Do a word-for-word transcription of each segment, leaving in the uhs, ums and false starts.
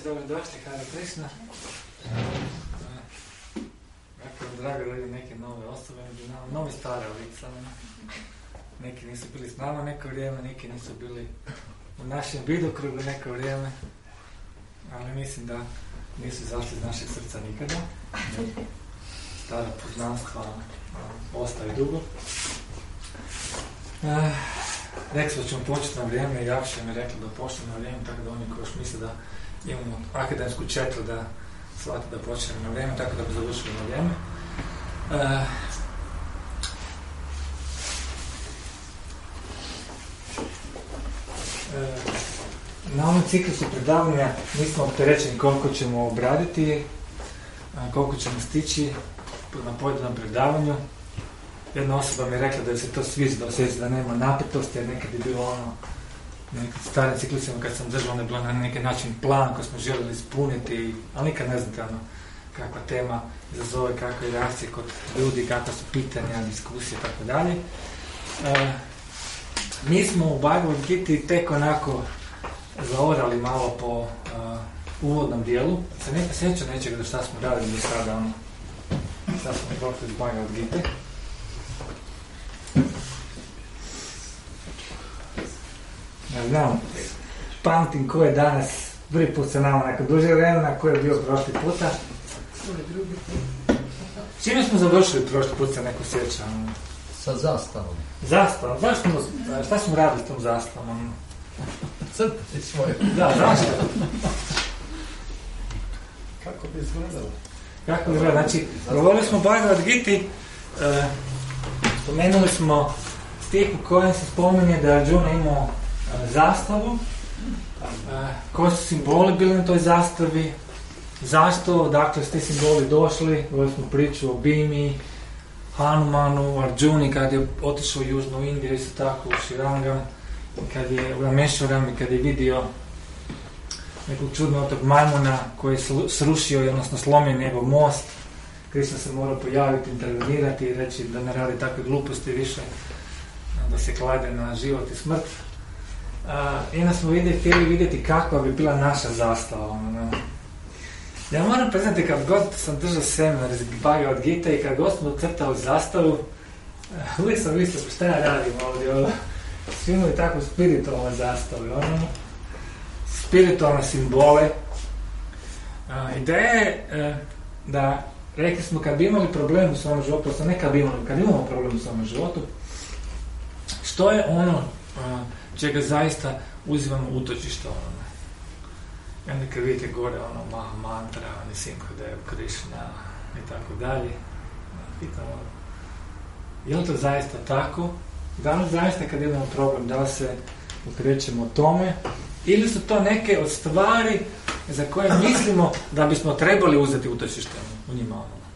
dobrodošli, Hare Krishna. Jako je drago da vidim neke nove osobe među nama, nove stare lica. Neki nisu bili s nama neko vrijeme, neki nisu bili u našem vidokrugu neko vrijeme, ali mislim da nisu izašli iz našeg srca nikada. Stara poznanstva ostaju dugo. E, rekli smo da ćemo početi na vrijeme i Jakša mi je rekla da počnemo na vrijeme, tako da oni koji još misle da imamo akademsku četru da shvate da počnemo na vrijeme, tako da bi završili na vrijeme. E, e, na ovom ciklusu predavanja nismo opterećeni koliko ćemo obraditi, koliko ćemo stići na pojedinom predavanju. Jedna osoba mi je rekla da se to sviđa, da osjeća da nema napetosti, jer nekad je bilo ono, nekad starim ciklusima kad sam držao, ne bilo na neki način plan koji smo željeli ispuniti, ali nikad ne znate ono, kakva tema izazove, kakve reakcije kod ljudi, kakva su pitanja, diskusije i tako dalje. Mi smo u Bhagavad Giti tek onako zaorali malo po uh, uvodnom dijelu. Se neka sjeća nečega da šta smo radili do sada, ono, šta smo prošli iz Bhagavad Gite. Ja znam, pamtim ko je danas prvi put sa nama neko duže vremena, ko je bio prošli puta. Čime smo završili prošli put sa neko sjeća? Sa zastavom. Zastavom? Zašto, šta smo radili s tom zastavom? Crtati svoje. Da, zašto? Kako bi izgledalo? Kako bi izgledalo? Znači, govorili smo o Bhagavad Giti, e, spomenuli smo stih u kojem se spominje da je Arjuna imao e, zastavu, e, koji su simboli bili na toj zastavi, zašto, dakle, su ti simboli došli, govorili smo priču o Bhimi, Hanumanu, Arjuni, kad je otišao u Južnu Indiju, isto tako u Širangam, kad je u Ramešvaram i kad je vidio nekog čudnog tog majmuna koji je srušio, odnosno slomio njegov most, Krishna se mora pojaviti, intervenirati i reći da ne radi takve gluposti više, da se klade na život i smrt. I onda smo vidjeli, htjeli vidjeti kakva bi bila naša zastava. Ono. Ja moram priznati, kad god sam držao seminar iz Bhagavad Gita i kad god smo crtali zastavu, uvijek sam mislio šta ja radim ovdje, ono. Svi imali tako spiritualne zastave, ono, spiritualne simbole. A, ideja je e, da, rekli smo, kad bi imali problem u svom životu, odnosno ne kad bi imali, kad imamo problem u svom životu, što je ono a, čega zaista uzimamo utočište, ono. I onda kad vidite gore, ono, Maha Mantra, Nisimhadev, Krishna i tako dalje, pitamo, je li to zaista tako? Da li zaista kad imamo problem, da li se okrećemo tome, ili su to neke od stvari za koje mislimo da bismo trebali uzeti utočište u njima.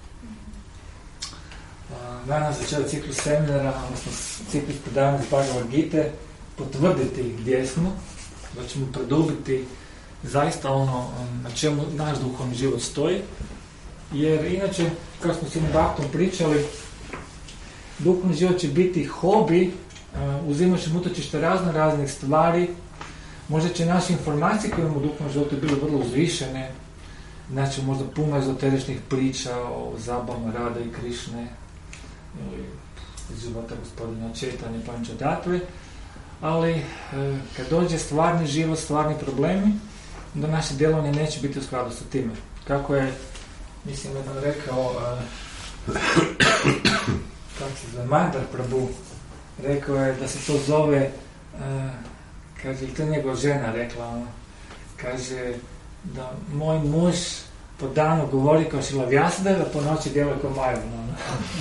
Danas začeo ciklus seminara, odnosno ciklus predavanja iz Bhagavad Gite, potvrditi gdje smo, da ćemo produbiti zaista ono na čemu naš duhovni život stoji, jer inače, kao smo s jednim baktom pričali, duhovni život će biti hobi, uh, uzimajući utočište razno raznih stvari. Možda će naše informacije koje imamo u duhovnom životu bile vrlo uzvišene, znači možda puno ezoteričnih priča o zabavama Rade i Krišne ili iz života gospodina Četanje, Pančadatve, ali uh, kad dođe stvarni život, stvarni problemi, onda naše djelovanje neće biti u skladu sa time. Kako je, mislim, jedan rekao, uh, kako se zove, Mandar Prabhu, rekao je da se to zove, uh, kaže, to je njegova žena rekla, ono, kaže da moj muž po danu govori kao Šrila Vjasadeva, po noći djeluje kao Majmun. Ono.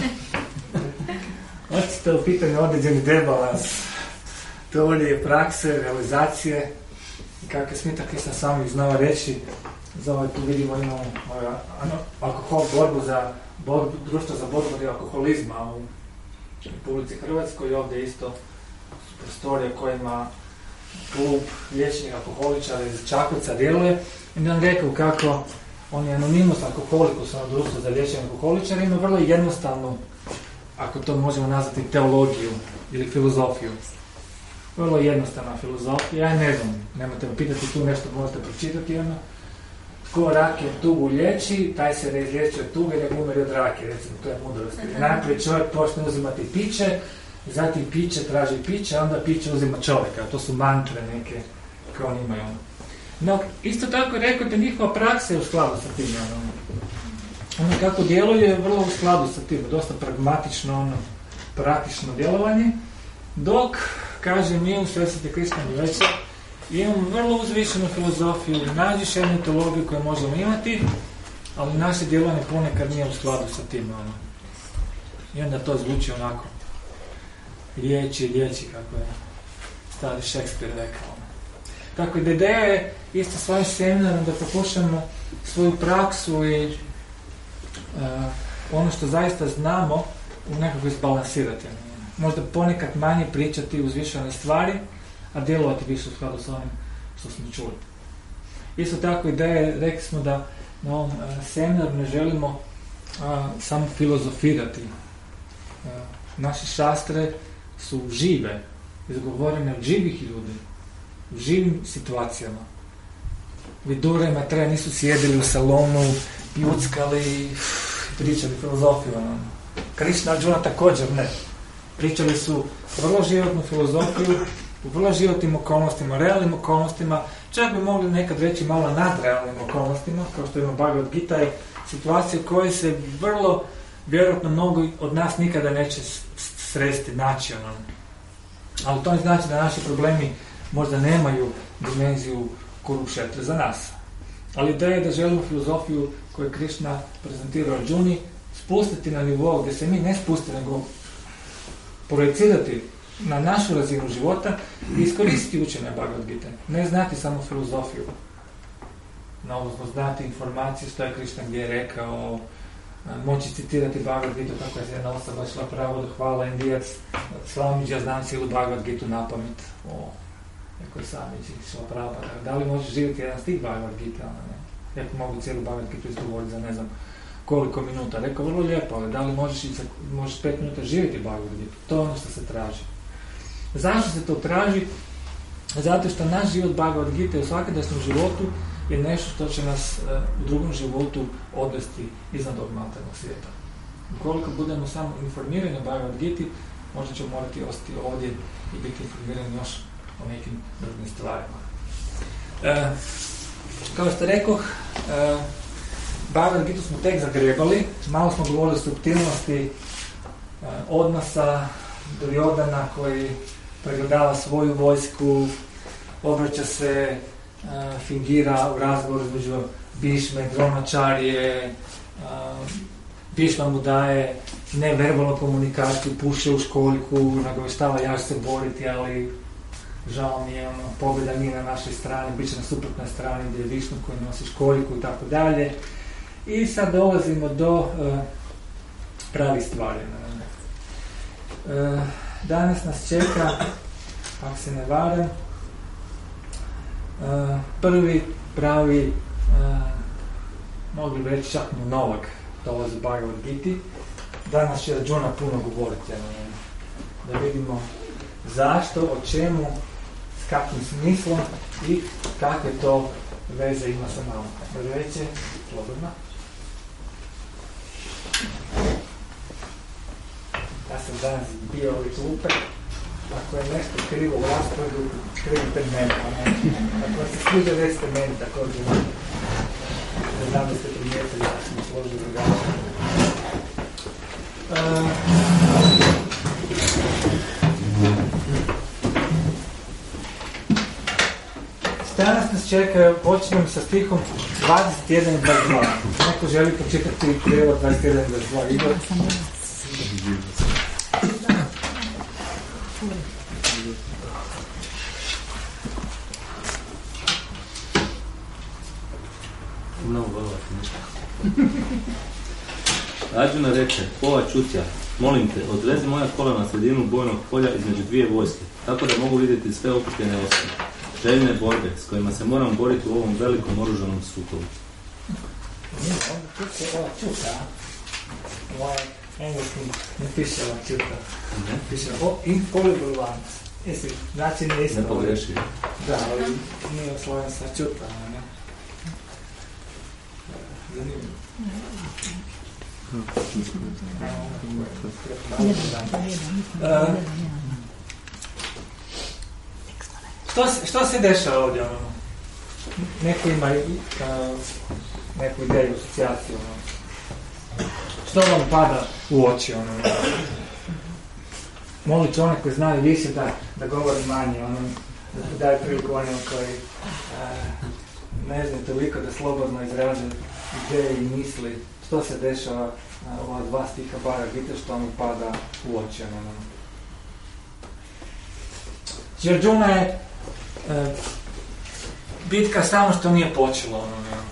Očito u pitanju određeni debalans teorije, prakse, realizacije, kako je Smita Krishna sam ih znao reći, za ovaj tu vidimo imamo ono, alkohol, borbu za borbu, društvo za borbu protiv alkoholizma u Republici Hrvatskoj i ovdje isto prostorije kojima klub liječenih alkoholičara iz Čakovca djeluje. I onda on rekao kako on je anonimus alkoholikus, ono društvo za liječenje alkoholičara, ima vrlo jednostavnu, ako to možemo nazvati, teologiju ili filozofiju. Vrlo jednostavna filozofija, ja ne znam, nemojte me pitati tu nešto, možete pročitati ono. ko rakije tugu liječi, taj se ne izliječi od tuge, nego umeri od rakije, recimo, to je mudrost. Najprije čovjek počne uzimati piće, zatim piće traži piće, a onda piće uzima čovjeka. To su mantre neke koje oni imaju. No, isto tako je rekao da njihova praksa je u skladu sa tim. Ono, ono kako djeluje je vrlo u skladu sa tim, dosta pragmatično, ono, praktično djelovanje, dok, kaže mi u Svesvete Kristovne večer, imamo vrlo uzvišenu filozofiju, najvišenu mitologiju koju možemo imati, ali naše djelovanje ponekad nije u skladu sa tim. Ono. I onda to zvuči onako. Riječi, riječi, kako je stari Šekspir rekao. Tako da ideja je isto svojim seminarom da pokušamo svoju praksu i uh, ono što zaista znamo u nekako izbalansirati. Možda ponekad manje pričati uzvišene stvari, a djelovati više u skladu s onim što smo čuli. Isto tako ideja je, rekli smo da na ovom uh, seminaru ne želimo uh, samo filozofirati. Uh, naše šastre su žive, izgovorene od živih ljudi, u živim situacijama. Vidura i Maitreya nisu sjedili u salonu, pjuckali, pričali filozofiju. Krishna Arjuna također ne. Pričali su vrlo životnu filozofiju, u vrlo životnim okolnostima, realnim okolnostima, čak bi mogli nekad reći malo nadrealnim okolnostima, kao što ima Bhagavad Gita, je situacija koje se vrlo, vjerojatno mnogo od nas nikada neće sresti, naći. Ono. Ali to ne znači da naši problemi možda nemaju dimenziju Kurukshetra za nas. Ali ideja je da želimo filozofiju koju je Krishna prezentirao Arjuni spustiti na nivou gdje se mi ne spustimo, nego projecirati na našu razinu života i iskoristiti učenje Bhagavad Gita. Ne znati samo filozofiju. No, odnosno znati informacije što je Krishna gdje je rekao, moći citirati Bhagavad Gita kako je jedna osoba šla pravo da hvala Indijac, Swamiji, ja znam cijelu Bhagavad Gitu na pamet. O, neko je Swamiji šla pravo. Da li možeš živjeti jedan stih Bhagavad Gita? Ne? Jako mogu cijelu Bhagavad Gitu izgovoriti za ne znam koliko minuta. Rekao, vrlo lijepo, ali da li možeš, za, možeš pet minuta živjeti Bhagavad Gitu? To je ono što se traži. Zašto se to traži? Zato što naš život Bhagavad Gita u svakodnevnom životu je nešto što će nas uh, u drugom životu odvesti iznad ovog materijalnog svijeta. Ukoliko budemo samo informirani o Bhagavad Giti, možda ćemo morati ostati ovdje i biti informirani još o nekim drugim stvarima. Uh, kao što rekoh, uh, Bhagavad Gitu smo tek zagrebali, malo smo govorili o subtilnosti uh, odnosa Duryodhana koji pregledava svoju vojsku, obraća se, uh, fingira u razgovoru između Bhishme, Dronačarije, uh, Bhishma mu daje neverbalnu komunikaciju, puše u školjku, nagovještava ja ću se boriti, ali žao mi je, ono, pobjeda nije na našoj strani, bit će na suprotnoj strani gdje je Višnu koji nosi školjku i tako dalje. I sad dolazimo do uh, pravih stvari. Uh, danas nas čeka, ako se ne varam, uh, prvi pravi, uh, mogli bi reći čak mu novak dolazi u Bhagavad Giti. Danas će Arjuna puno govoriti, da vidimo zašto, o čemu, s kakvim smislom i kakve to veze ima sa nama. Reče, slobodno. Ja sam danas bio ovih klupe, ako je nešto krivo u rasporedu, krivite mene. Ako se sviđa, recite meni također. Ne znam da ste primijetili da smo složili drugačije. Uh, Danas nas čeka, počinjem sa stihom dvadeset jedan i dvadeset dva. Neko želi počitati prijevod dvadeset jedan i dvadeset dva. Igor? Mnogo Arjuna reče, o Ačutja, molim te, odvezi moja kola na sredinu bojnog polja između dvije vojske, tako da mogu vidjeti sve okupljene osobe. Željne borbe s kojima se moram boriti u ovom velikom oružanom sukobu. Ne, ovdje tu se ova čuta. Ovaj engleski ne piše ova čuta. Ne? Piše o infallible ones. Jesi, znači nije isto. Ne pogreši. Da, ali nije osloven sa čuta. Ne? zanimljivo. Uh, što, se, što se dešava ovdje? Ono? Neko ima uh, neku ideju, asocijaciju. Ono? Što vam pada u oči? Ono? Molit ću one koji znaju više da, da govori manje, ono, da daje priliku onim koji uh, ne znaju toliko da slobodno izraže ideje i misli. Što se dešava uh, ova dva stiha Bhagavad Gite, što mi pada u oči? Ono, ono. Arjuna je uh, bitka samo što nije počelo. Ono, ono.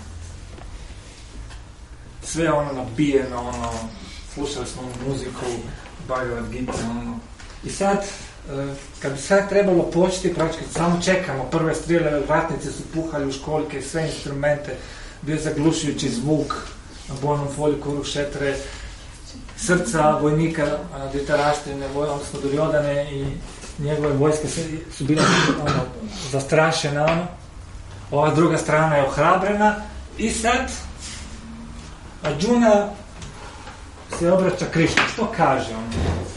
Sve ono nabijeno, ono, slušali smo ono muziku, Bhagavad Gita, ono. I sad, kad bi sad trebalo početi, praktički samo čekamo, prve strijele, ratnice su puhali u školjke, sve instrumente, bio zaglušujući zvuk na bojnom polju Kurukshetre, srca vojnika Dhritarashtrine, odnosno Duryodhane i njegove vojske su bile ono, zastrašene, ono. Ova druga strana je ohrabrena i sad Arjuna se obraća Krišni. Što kaže on?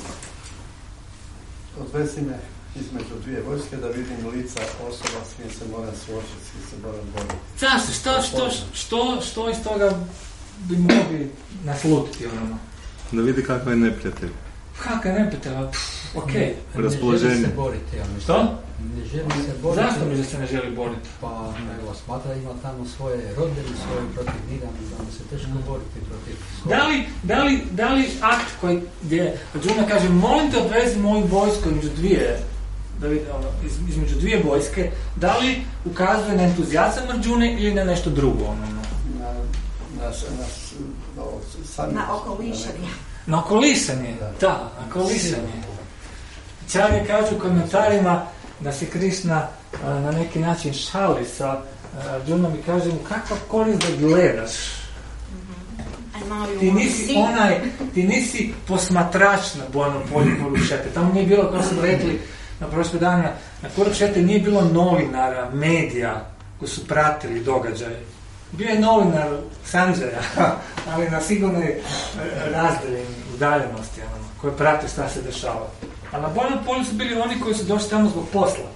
Odvezi me između dvije vojske da vidim lica osoba s kim se moram suočiti, s kim se moram boriti. Zašto? Što, što, što, što iz toga bi mogli naslutiti? Ono? Da vidi kakva je neprijatelj. Kakva je neprijatelj? Okej. Okay. Raspoloženje. Ne želi se boriti, ja mislim. Što? Ne želi se boriti. Zašto mi da se ne želi boriti? Pa, nego, smatra ima tamo svoje rodbine, svoje protiv njega, da mu se teško boriti protiv svoje. Da li, da li, da li akt koji, gdje Arjuna kaže, molim te odvezi moju vojsku između dvije, da vidi, ono, iz, između dvije vojske, da li ukazuje na entuzijazam Arjune ili na nešto drugo? Ono, ono? Na, na, na, no, sami, na okolišanje. Na okolišanje, da, da na okolišanje. Čarje kažu u komentarima da se Krišna a, na neki način šali sa Arjunom i kaže mu kakva korist da gledaš. Mm-hmm. Ti nisi onaj, ti nisi posmatrač na bojnom polju Kurukshetre. Tamo nije bilo, kao smo rekli na prošle dana, na Kurukshetre nije bilo novinara, medija koji su pratili događaje. Bio je novinar Sanjaya, ali na sigurnoj razdaljeni udaljenosti, ono, koji prate šta se dešava. A na bojnom polju su bili oni koji su došli tamo zbog posla.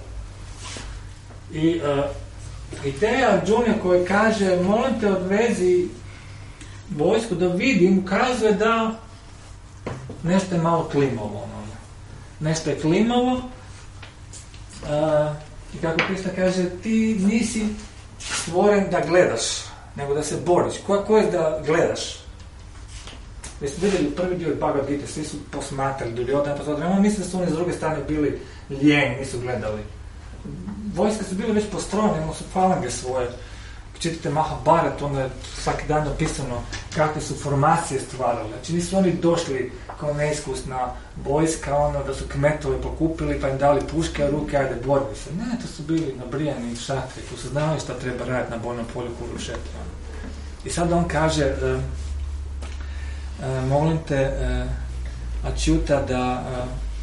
I uh, ideja Arjuna koji kaže, molim te odvezi vojsku da vidim, ukazuje da nešto je malo klimavo. Ono. Nešto je klimavo. Uh, I kako Krishna kaže, ti nisi stvoren da gledaš, nego da se boriš. Ko, ko je da gledaš? Vi ste vidjeli prvi dio Bhagavad Gita, svi su posmatrali, Duryodhana posmatrali. Ono misle da su oni s druge strane bili lijeni, nisu gledali. Vojske su bile već postrojene, imali su falange svoje. Čitate Mahabharat, onda je svaki dan napisano kakve su formacije stvarali. Znači nisu oni došli kao neiskusna vojska, ono da su kmetove pokupili pa im dali puške u ruke, ajde borbi se. Ne, to su bili nabrijani šatri koji su znali šta treba raditi na bojnom polju Kurukshetra. I sad on kaže, uh, uh, molim te, uh, Achyuta, da uh,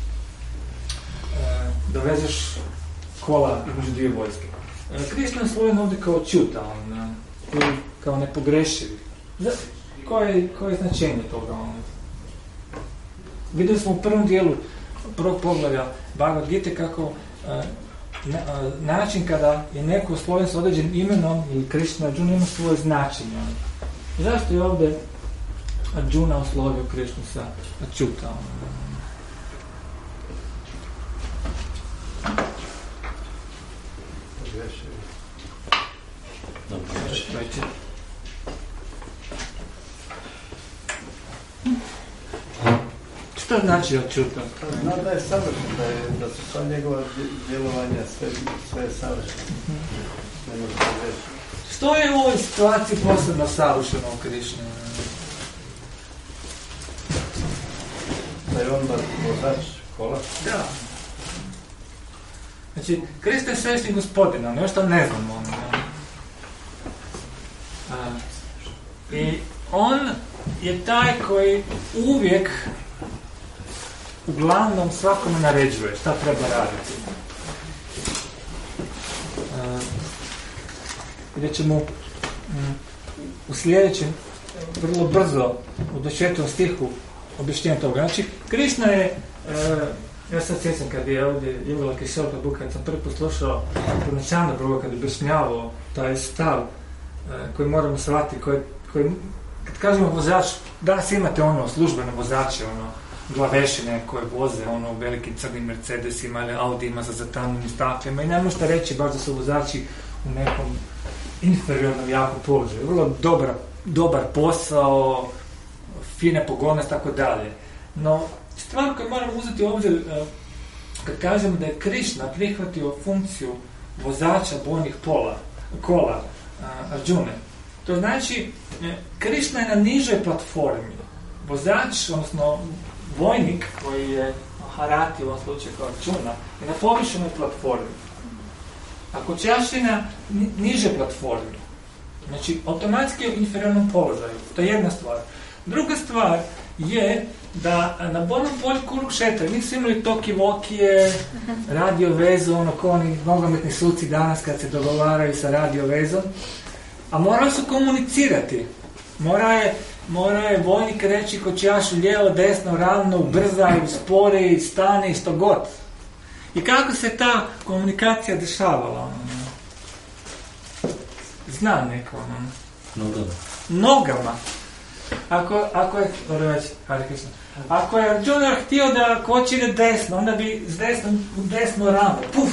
uh, dovezeš kola između dvije vojske. Krišna je sloven ovdje kao Achyuta, on, kao nepogrešivi. Koje, koje je značenje toga? On? Vidjeli smo u prvom dijelu prvog poglavlja Bhagavad Gite kako uh, na, uh, način kada je neko osloven s određenim imenom ili Krišna Arjuna ima svoje značenje. On. Zašto je ovdje Arjuna oslovio Krišnu sa Achyuta? On? Što znači Achyuta? Zna da je savršen, da, je, da su sva njegova djelovanja sve, sve je savršeno. Ne može se reći. Što je u ovoj situaciji posebno savršeno u Krišni? Da je on vozač kola? Da. Znači, Krista je svešni gospodin, ono još to ne znamo. Ono. A, I on je taj koji uvijek uglavnom svakome naređuje šta treba raditi. Uh, gdje će mu um, u sljedećem, vrlo brzo, u dvadesetom stihu objašnjenje toga. Znači, Krišna je, uh, ja sad sjećam kad je ovdje Jugala Kišelka Buka, kad sam prvi poslušao Purnacanda Prabhu kad je objašnjavao taj stav uh, koji moramo shvatiti, koji, koji, kad kažemo vozač, danas imate ono službene vozače, ono, glavešine koje voze ono u velikim crnim Mercedesima ili Audijima za zatamljenim staklima i ne možete reći baš da su vozači u nekom inferiornom jakom položaju. Vrlo dobar, dobar posao, fine pogodnosti, tako dalje. No, stvar koju moramo uzeti u obzir kad kažemo da je Krišna prihvatio funkciju vozača bojnih pola, kola Arjune, to znači Krišna je na nižoj platformi. Vozač, odnosno vojnik koji je Harati u ovom slučaju kao Arjuna, je na povišenoj platformi. Ako Čaši na niže platformi, znači automatski je u inferiornom položaju. To je jedna stvar. Druga stvar je da na bojnom polju Kurukshetra nisu imali toki vokije, radio vezu, ono ko oni nogometni suci danas kad se dogovaraju sa radio vezom, a morali su komunicirati. Mora je, mora je vojnik reći ko Čašu lijevo, desno, ravno, ubrzaj, uspori, stani, što god. I kako se ta komunikacija dešavala? Ono? Zna neko. Ono? Nogama. Nogama. Ako, ako je, ako je Arjuna htio da koči ide desno, onda bi s desno, desno ramo, puf,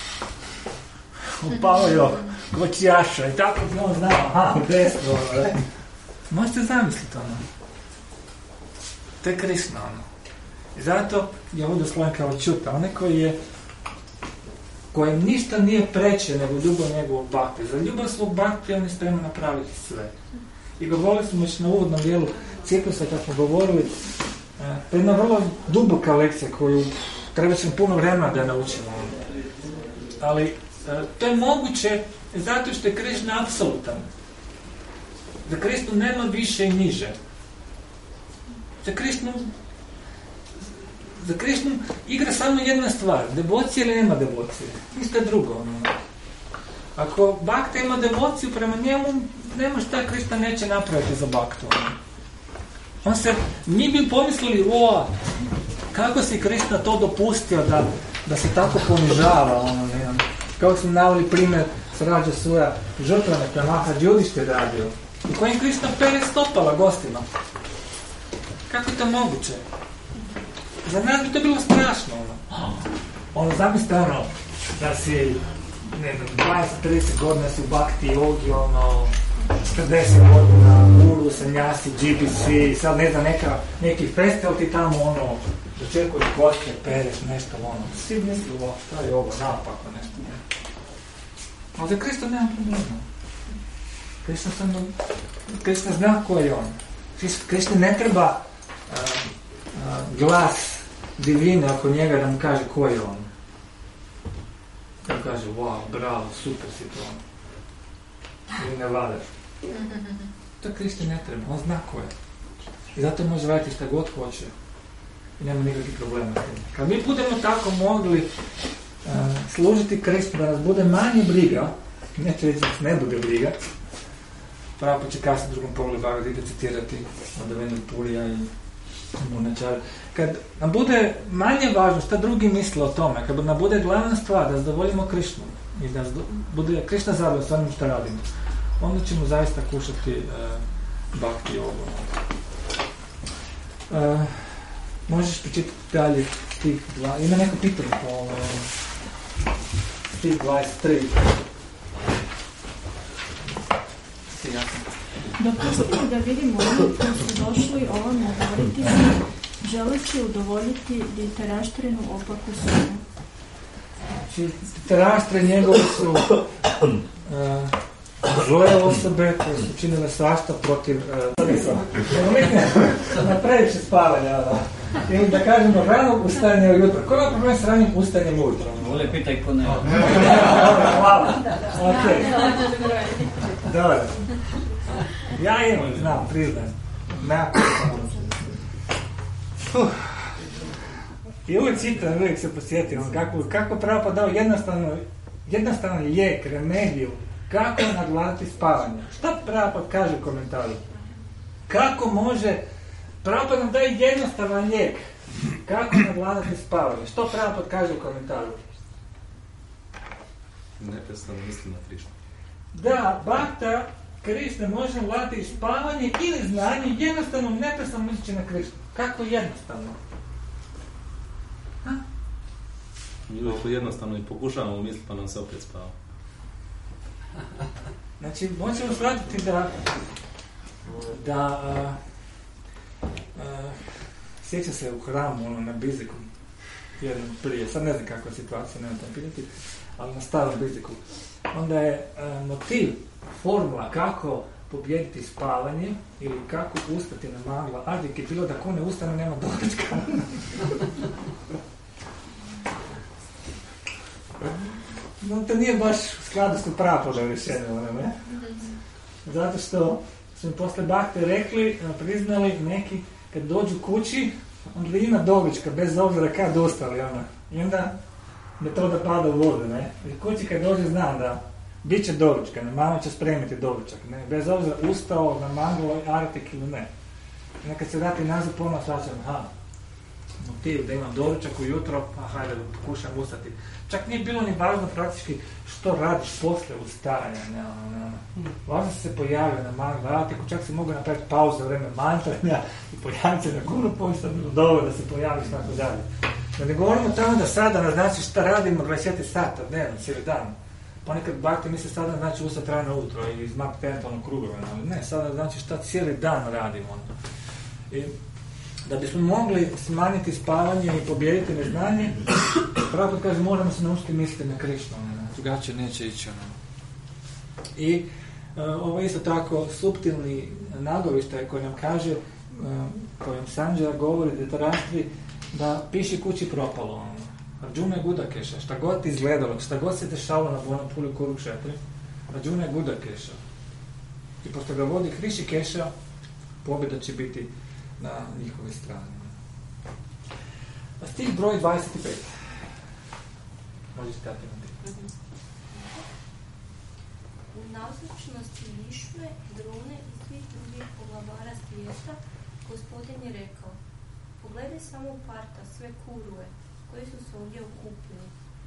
upao je kočijaša i tako bi on znao, aha, desno. Možete zamisliti ono. To je Krišna ono. I zato je ovdje sloven kao čuta, onaj koji je, kojem ništa nije preče nego ljubav njegovog bakte. Za ljubav svog bakte on je spreman napraviti sve. I govorili smo još na uvodnom dijelu ciklusa kad smo govorili, to je jedna vrlo duboka lekcija koju treba će puno vremena da naučimo. Ali to je moguće zato što je Krišna apsolutan. Za Krišnu nema više i niže. Za Krišnu za Krišnu igra samo jedna stvar, devocija ili nema devocije. Ništa drugo. Ono. Ako bakta ima devociju prema njemu, nema šta Krišna neće napraviti za baktu. On se, mi bi pomislili, o, kako si Krišna to dopustio da, da se tako ponižava, ono, ne znam. Kako smo naveli primjer s Rađa Suja, žrtvane premaha Đudište radio, u kojem Krišna pere stopala gostima. Kako je to moguće? Za nas bi to bilo strašno, ono. Ono, zamislite, ono, da si, ne znam, dvadeset do trideset godina si u bakti, jogi, ono, četrdeset godina, guru, sanjasi, G B C, sad ne znam, neka, neki festival ti tamo, ono, dočekuješ goste, pereš, nešto, ono, svi misli, o, šta je ovo, napako, nešto, ne. Ali za Krista nema problema. Krista samo, Krista zna ko je on. Krista ne treba uh, uh, glas divine oko njega da mu kaže ko je on. Da kaže, wow, bravo, super si to. Ili ne vadaš. To Kristi ne treba, on zna ko je. I zato može raditi šta god hoće. I nema nikakvih problema. Kad mi budemo tako mogli uh, služiti Kristu da nas bude manje briga, neće reći da nas ne bude briga, pravo pa će kasnije drugom pogledu Bhagavad Gita citirati od Vendu Purija i Munačara. Kad nam bude manje važno šta drugi misle o tome, kad nam bude glavna stvar da zadovoljimo Krišnu i da bude Krišna zadovoljna s onim što radimo, onda ćemo zaista kušati uh, bhakti ovo. Uh, možeš počitati dalje tih dva, ima neko pitanje po uh, tih dvadeset tri. Dopustite da vidimo oni koji su došli ovom govoriti, želeći udovoljiti Dhritarashtrinu opaku sumu. Znači, Dhritarashtra njegovi su uh, zle osobe koje su činile svašta protiv uh, na previše spavanja, da. Ili da kažemo ranog ustajanja ujutro. Koji je problem s ranim ustajanjem ujutro? Vole pitaj ko ne. Hvala. Ok. Dobro. Ja imam, znam, priznajem. Uh. I uvijek čitam, uvijek se posjetim kako, kako pravo dao jednostavno, jednostavno lijek, remediju, Kako nadvladati spavanje? Šta Prabhupada kaže u komentaru? Kako može, Prabhupada nam daje jednostavan lijek. Kako nadvladati spavanje? Što Prabhupada kaže u komentaru? Neprestano mislim na Krišnu. Da, Bhakta Krišna može nadvladati spavanje ili znanje jednostavno neprestano misleći na Krišnu. Kako jednostavno? Ha? Uvijek jednostavno i pokušavamo misliti pa nam se opet spava. Znači, možemo shvatiti da da a, a, sjeća se u hramu, ono, na Biziku jednom prije, sad ne znam kakva je situacija, nemam tam pitati, ali na starom Biziku. Onda je a, motiv, formula kako pobijediti spavanje ili kako ustati na magla Adik je bilo da ko ne ustane nema doručka. No, to nije baš u skladu s Prabhupada rješenje, ne? Zato što su mi posle Bhakte rekli, priznali neki, kad dođu kući, onda ima doručka, bez obzira kad ustali, ona. I onda metoda pada u vodu, ne? I kući kad dođe znam da bit će doručka, ne? Mama će spremiti doručak, ne? Bez obzira ustao na maglo, artik ili ne. I nekad se vrati nazad ponovno svačam, aha, motiv da imam doručak ujutro, pa hajde da pokušam ustati. Čak nije bilo ni važno praktički što radiš posle ustajanja, ne, ne, ne. Važno se pojavio na maglo artiku, čak se mogu napraviti pauzu u vreme mantranja i pojaviti se na kunu pošto bilo dovoljno da se pojaviš tako dalje. Da ne govorimo tamo da sadana znači šta radimo dvadeset četiri sata dnevno, cijeli dan. Ponekad Bhakti misle sada znači ustati rano ujutro i izmakti tentalno krugove, ali ne, sada znači šta cijeli dan radimo. I da bismo mogli smanjiti spavanje i pobijediti neznanje, Prabhupada kaže moramo se naučiti misliti na Krišnu, drugačije neće ići. Ono. I uh, ovo isto tako suptilni nagovještaj koji nam kaže, uh, kojim Sanđara govori Dhritarashtra da piši kući propalo. Ono. Arjuna je Gudakeša, šta god ti izgledalo, šta god se dešavalo na Bonapuli Kurukshetri, Arjuna je Gudakeša. I pošto ga vodi Hrishikeša, pobjeda će biti na njihove strane. A stih broj dvadeset pet. Možete stati na ti. U nazočnosti Višve, Drune i svih drugih poglavara svijeta, Gospodin je rekao: pogledaj samo u parta sve kurue koji su se ovdje okupili.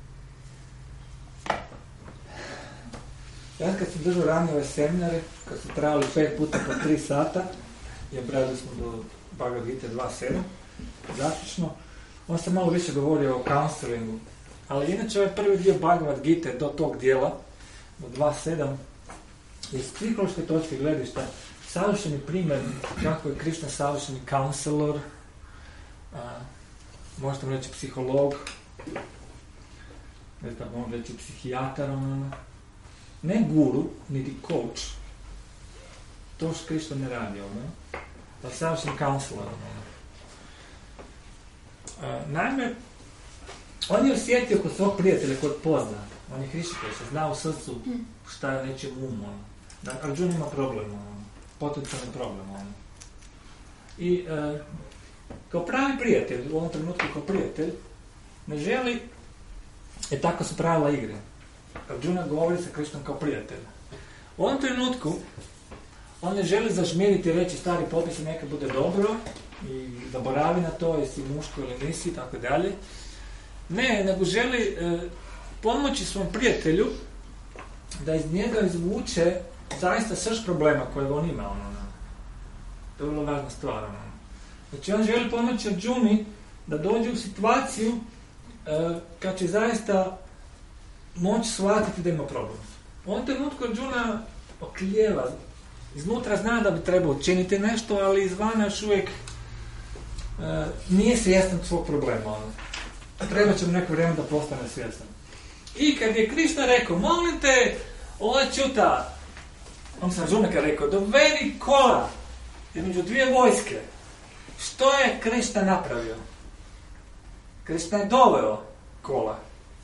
Ja kad sam držao ranije ove seminare, kad su trajali pet puta po tri sata, i obradili smo do Bhagavad Gita dva sedam, zaključno, on sam malo više govorio o counselingu, ali inače ovaj prvi dio Bhagavad Gita do tog dijela, do dva sedam, iz psihološke točke gledišta, savršeni primjer kako je Krišna savršeni counselor, a, možete mu reći psiholog, ne znam, možemo reći psihijatar, ono, ne guru, niti coach, to što Krišna ne radi, ono, ali savršen counselor. Uh, naime, on je osjetio kod svog prijatelja, kod pozna, on je Hrishikeša, zna u srcu šta je nečem umu. Ono. Da Arjuna ima problem, ono, potencijalni problem. Ono. I uh, kao pravi prijatelj, u ovom trenutku kao prijatelj, ne želi, e tako su pravila igre. Arjuna govori sa Krišnom kao prijatelj. U ovom trenutku on ne želi zažmiriti i reći stari popis neka bude dobro i zaboravi na to jesi muško ili nisi i tako dalje. Ne, nego želi e, pomoći svom prijatelju da iz njega izvuče zaista srž problema koje on ima. Ono, ono. To je vrlo važna stvar. Ono. Znači on želi pomoći Arjuni da dođe u situaciju e, kad će zaista moći shvatiti da ima problem. U ovom trenutku Arjuna oklijeva, iznutra zna da bi trebao učiniti nešto, ali izvana još uvijek e, nije svjestan svog problema. Ono. Treba će mu neko vrijeme da postane svjestan. I kad je Krišna rekao, molim te, ova čuta, on sam Arjuna rekao, dovedi kola između dvije vojske. Što je Krišna napravio? Krišna je doveo kola.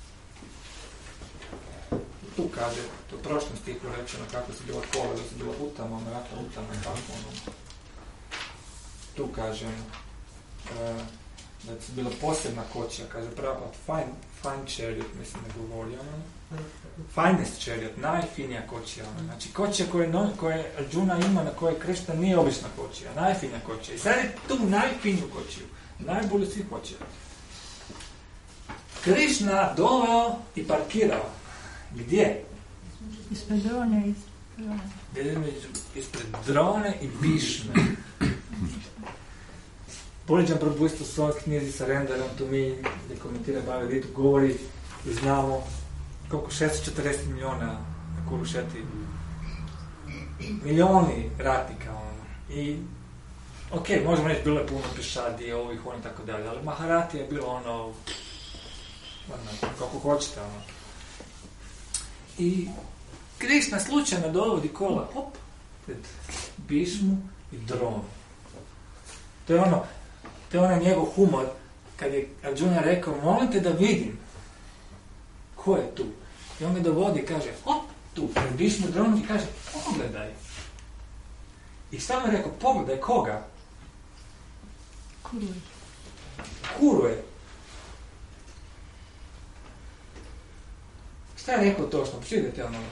Tu kaže, to u prošlom stihu rečeno kako su bila kola, da su bila utama, mraka, utama, tako ono. Tu kažem, uh, da su bila posebna kočija, kaže pravo, fine, fine chariot, mislim da govori, ono, finest chariot, najfinija kočija, ono, znači kočija koje, no, koje Arjuna ima, na koje Krishna nije obična kočija, najfinija kočija. I sad je tu najfiniju kočiju, najbolju svih kočija. Krishna doveo i parkirao. Gdje? Ispred drone i ispred drone i Bhishme. Poliđan Prabhu isto u svojoj knjizi Surrender Unto Me, gdje komentira Bhagavad Gita, govori i znamo koliko šesto četrdeset miliona na Kurušeti, milioni ratnika, ono. I ok, možemo reći, bilo je puno pešadije, ovih, oni, tako dalje, ali Maharati je bilo ono, ono, kako hoćete, ono. I Krishna slučajno dovodi kola, hop, pred Bhishmu i Dronu. To je ono, to je ono njegov humor, kad je Arjuna rekao, molim te da vidim ko je tu. I on me dovodi i kaže, hop, tu, pred Bhishmu i Dronu i kaže, pogledaj. I samo je rekao, pogledaj koga? Kuruje. Kuruje. Šta je rekao točno? Pročitajte ono.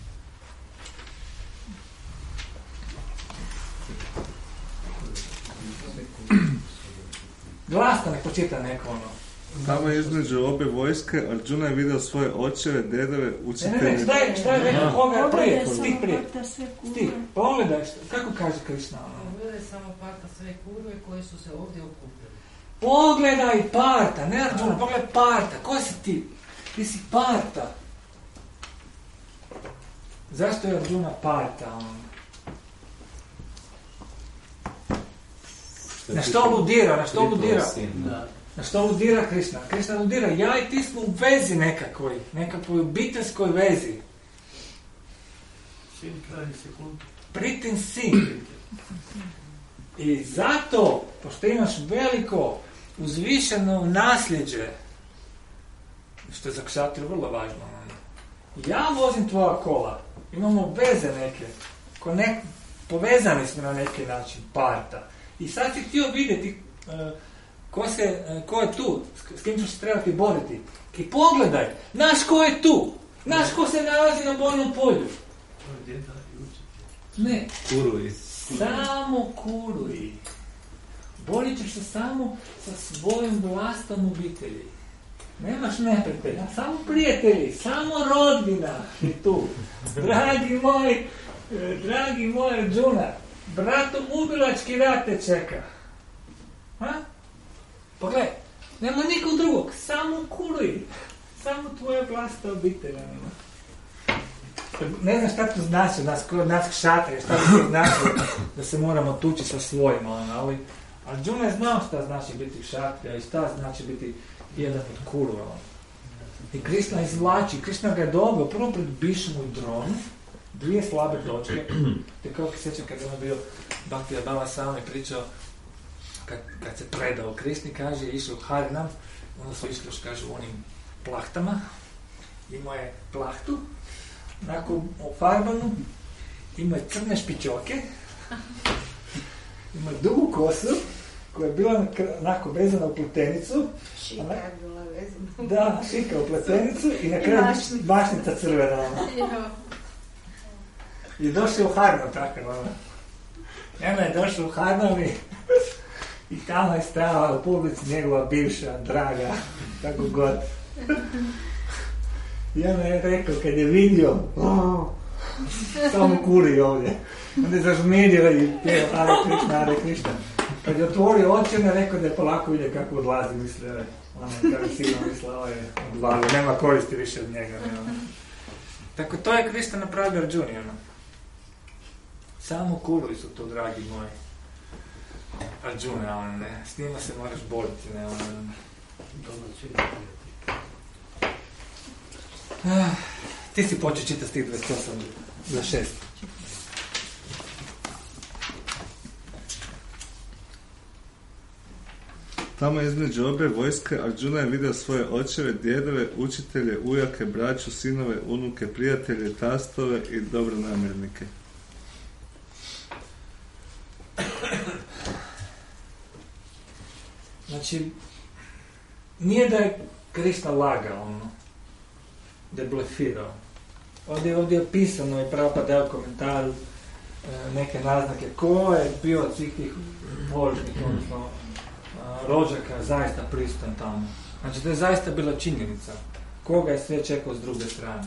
Glasno nek počita neko ono. Tamo između obe vojske Arjuna je vidio svoje očeve, dedove, učitelje. Ne, ne, šta je, šta je rekao koga prije? Stih prije. Stih, pogledaj, kako kaže Krishna ono. Pogledaj samo Parta sve kurve koji su se ovdje okupili. Pogledaj Parta, ne Arjuna, pogledaj Parta. Ko si ti? Ti si Parta. Zašto je Arjuna Parta ono? Na što ludira, na što ludira? Na što ludira Krishna? Krishna ludira, ja i ti smo u vezi nekakvoj, nekakvoj obiteljskoj vezi. Sin kralj sekundu. Pritin sin. I zato, pošto imaš veliko, uzvišeno nasljeđe, što je za kšatriju vrlo važno, ja vozim tvoja kola, imamo veze neke, ko ne, povezani smo na neki način, Parta. I sad si htio vidjeti uh, ko, se, uh, ko je tu, s, s kim ćeš se trebati boriti. I pogledaj, znaš ko je tu, znaš ko se nalazi na bojnom polju. To je djeda i učitelj. Ne, Kuruj. samo kuruj. Borit ćeš se samo sa svojom vlastnom obitelji. Nemaš neprijatelja, samo prijatelji, samo rodbina je tu. Dragi moj, dragi moj Arjuna, bratom ubilački rat te čeka. Ha? Pogledaj, nema nikog drugog, samo kuruj. Samo tvoja vlastna obitelj. Ne znam šta to znači, nas, nas kšatrije, šta bi to znači da se moramo tući sa svojima, ali Arjuna je znao šta znači biti kšatrija i šta znači biti jedan od kurova. I Krishna izvlači, Krishna ga je dobio prvo pred Bhishmu i Dronu, dvije slabe točke. Te kao se sjećam kad je ono bio Bhakti Baba Sami pričao, kad, kad se predao Krishni, kaže, išao u Harinam, onda su išli još, kaže, u onim plahtama, imao je plahtu, onako ofarbanu, imao je crne špičoke, imao je dugu kosu, koja je bila onako vezana u pletenicu. Šika je bila vezana. Da, šika u pletenicu i na kraju bašnica crvena. I došao u Harnav takav. Ema je došao u Harnav i, i tamo je stala u publici njegova bivša, draga, tako god. I ona je rekao, kad je vidio, oh, samo kuri ovdje. Onda je zažmirio i pjeo Hare Krishna, Hare Krishna. Kad je otvorio oči, on je rekao da je polako vidio kako odlazi, misle, ono, kada sigurno misle, ovo je odvalio, nema koristi više od njega. Ne, tako to je Krishna napravio Arjuni, ono. Samo kurovi su to, dragi moji. Arjuna, ono, ne, s njima se moraš boriti, ne, ono. Ah, ti si počeo čitati stih dvadeset osam za šest. Tamo između obe vojske Arjuna je vidio svoje očeve, djedove, učitelje, ujake, braću, sinove, unuke, prijatelje, tastove i dobronamjernike. Znači, nije da je Krishna lagao, ono, da je blefirao. Ovdje, ovdje je opisano i Prabhupada dao komentar, e, neke naznake ko je bio od svih tih vožnika, odnosno a, rođaka zaista pristojan tamo. Znači da je zaista bila činjenica koga je sve čekao s druge strane.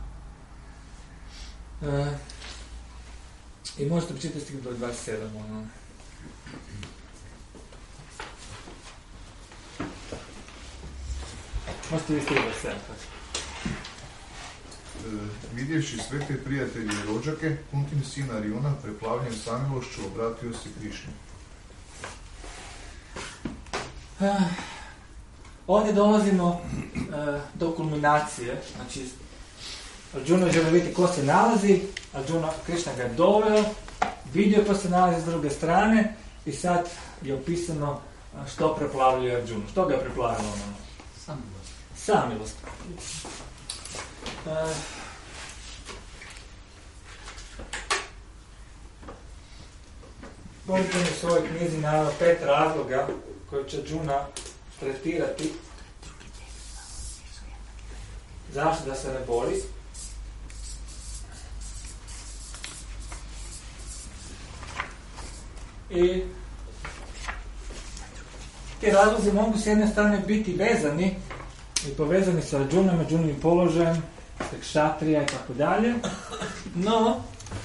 Ono. E, I možete počitati stih do dvadeset sedam. Ono. Možete vi stih do dvadeset sedam. E, vidjevši sve te prijatelje i rođake, Kuntin sin Arjuna, preplavljen samilošću, obratio se Krišni. Uh, ovdje dolazimo uh, do kulminacije. Znači, Arjuna želi vidjeti ko se nalazi, Arjuna, Krišna ga je doveo, vidio ko se nalazi s druge strane i sad je opisano što preplavljuje Arjuna. Što ga je preplavilo? Samilost. Samilost. Uh, Možete mi u svojoj knjizi naravno pet razloga koje će Arjuna tretirati zašto da se ne bori. I ti razlozi mogu s jedne strane biti vezani i povezani sa Arjunom, Arjunovim položajem, kšatrija i tako dalje, no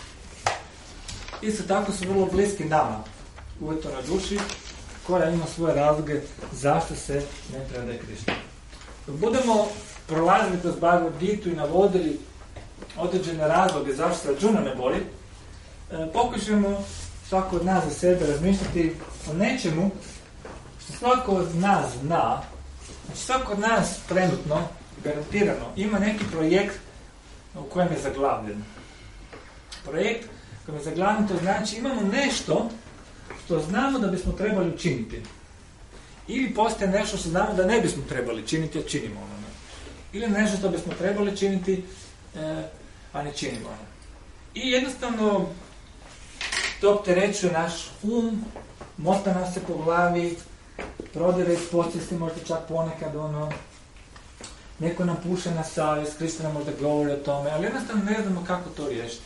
isto tako su vrlo bliski nama, uvjetno na duši, koja ima svoje razloge zašto se ne predaje Krišni. Dok budemo prolazili kroz Bhagavad Gitu i navodili određene razloge zašto se Arjuna ne bori, e, pokušamo svako od nas za sebe razmišljati o nečemu što svako od nas zna. Znači svako od nas trenutno, garantirano, ima neki projekt u kojem je zaglavljen. Projekt u kojem je zaglavljen, to znači imamo nešto što znamo da bismo trebali učiniti. Ili postoje nešto što znamo da ne bismo trebali činiti, a činimo ono. Ili nešto što bismo trebali činiti, e, a ne činimo ono. I jednostavno to opterećuje naš um, mota nas se po glavi, prodire iz podsvijesti, možda čak ponekad ono, neko nam puše na savjest, Krishna nam možda govori o tome, ali jednostavno ne znamo kako to riješiti.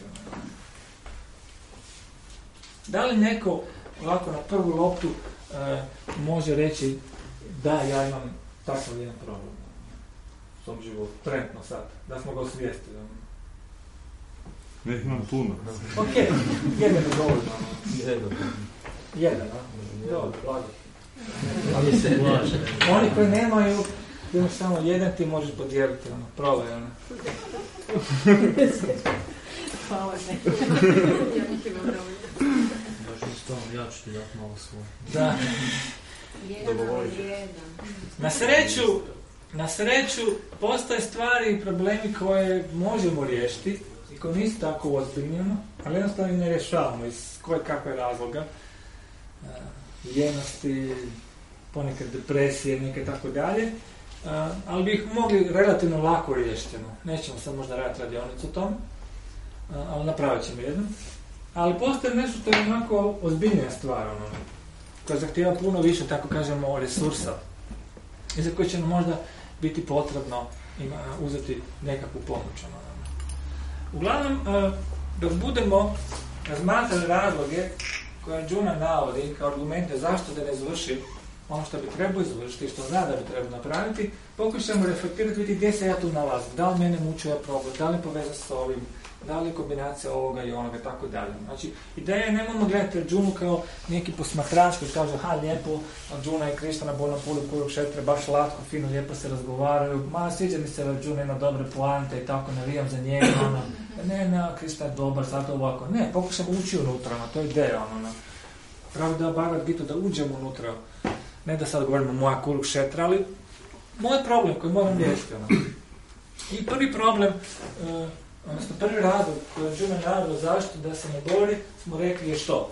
Da li neko ovako na prvu loptu e, može reći da ja imam takav jedan problem u svom životu, trenutno sad, da smo ga osvijestili. Ne imam puno. Ok, jedan je dovoljno. Jedan. Jedan, a? Dobro, blago. Ali se blaže. Oni koji nemaju, imaš samo jedan, ti možeš podijeliti, ono, probaj, ono. Hvala ne. Ja ih imam dovoljno. Baš mi s tom, ja ću ti dati malo svoj. Da. Jedan ali jedan. Na sreću, na sreću, postoje stvari i problemi koje možemo riješiti i koje nisu tako ozbiljno, ali jednostavno ne rješavamo iz koje kakve razloga. Uh, ljenosti, ponekad depresije, neke tako dalje, uh, ali bi ih mogli relativno lako riješiti. Nećemo sad možda raditi radionicu o tom, uh, ali napravit ćemo jednu. Ali postoje nešto što je onako ozbiljnija stvar, ono, koja zahtijeva puno više, tako kažemo, resursa i za koje će nam možda biti potrebno ima, uzeti nekakvu pomoć. Ono. Uglavnom, uh, dok budemo razmatrali razloge koje Arjuna navodi kao argumente zašto da ne izvrši ono što bi trebao izvršiti i što zna da bi trebao napraviti, pokušamo reflektirati, vidjeti gdje se ja tu nalazim, da li mene muči ovaj problem, da li povezan s ovim, da li je kombinacija ovoga i onoga, tako dalje. Znači, ideja je nemojmo gledati Arjunu kao neki posmatrač koji kaže, ha, lijepo, Arjuna i Krishna na bolnom polu Kurukšetre, baš latko, fino, lijepo se razgovaraju, ma, sviđa mi se Arjuna, ima dobre poante i tako, navijam za njega, ono, ne, ne, Krishna je dobar, sad ovako, ne, pokušamo ući unutra, ono, to je ideja, ono, pravi da Bhagavad Gita, da uđemo unutra, ne da sad govorimo moja Kurukšetra, ali moj problem koji moram riješiti, ono. I prvi problem, uh, odnosno prvi razlog koji je Arjuna naveo zašto da se ne bori, smo rekli je što?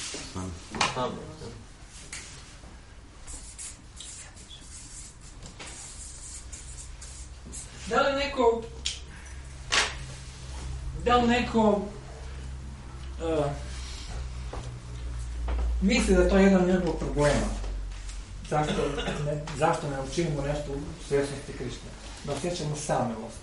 Da li neko da li neko uh, misli da to je jedan od njegovog problema? zašto ne, zašto ne učinimo nešto u svjesnosti Krišne? Da osjećamo samilost.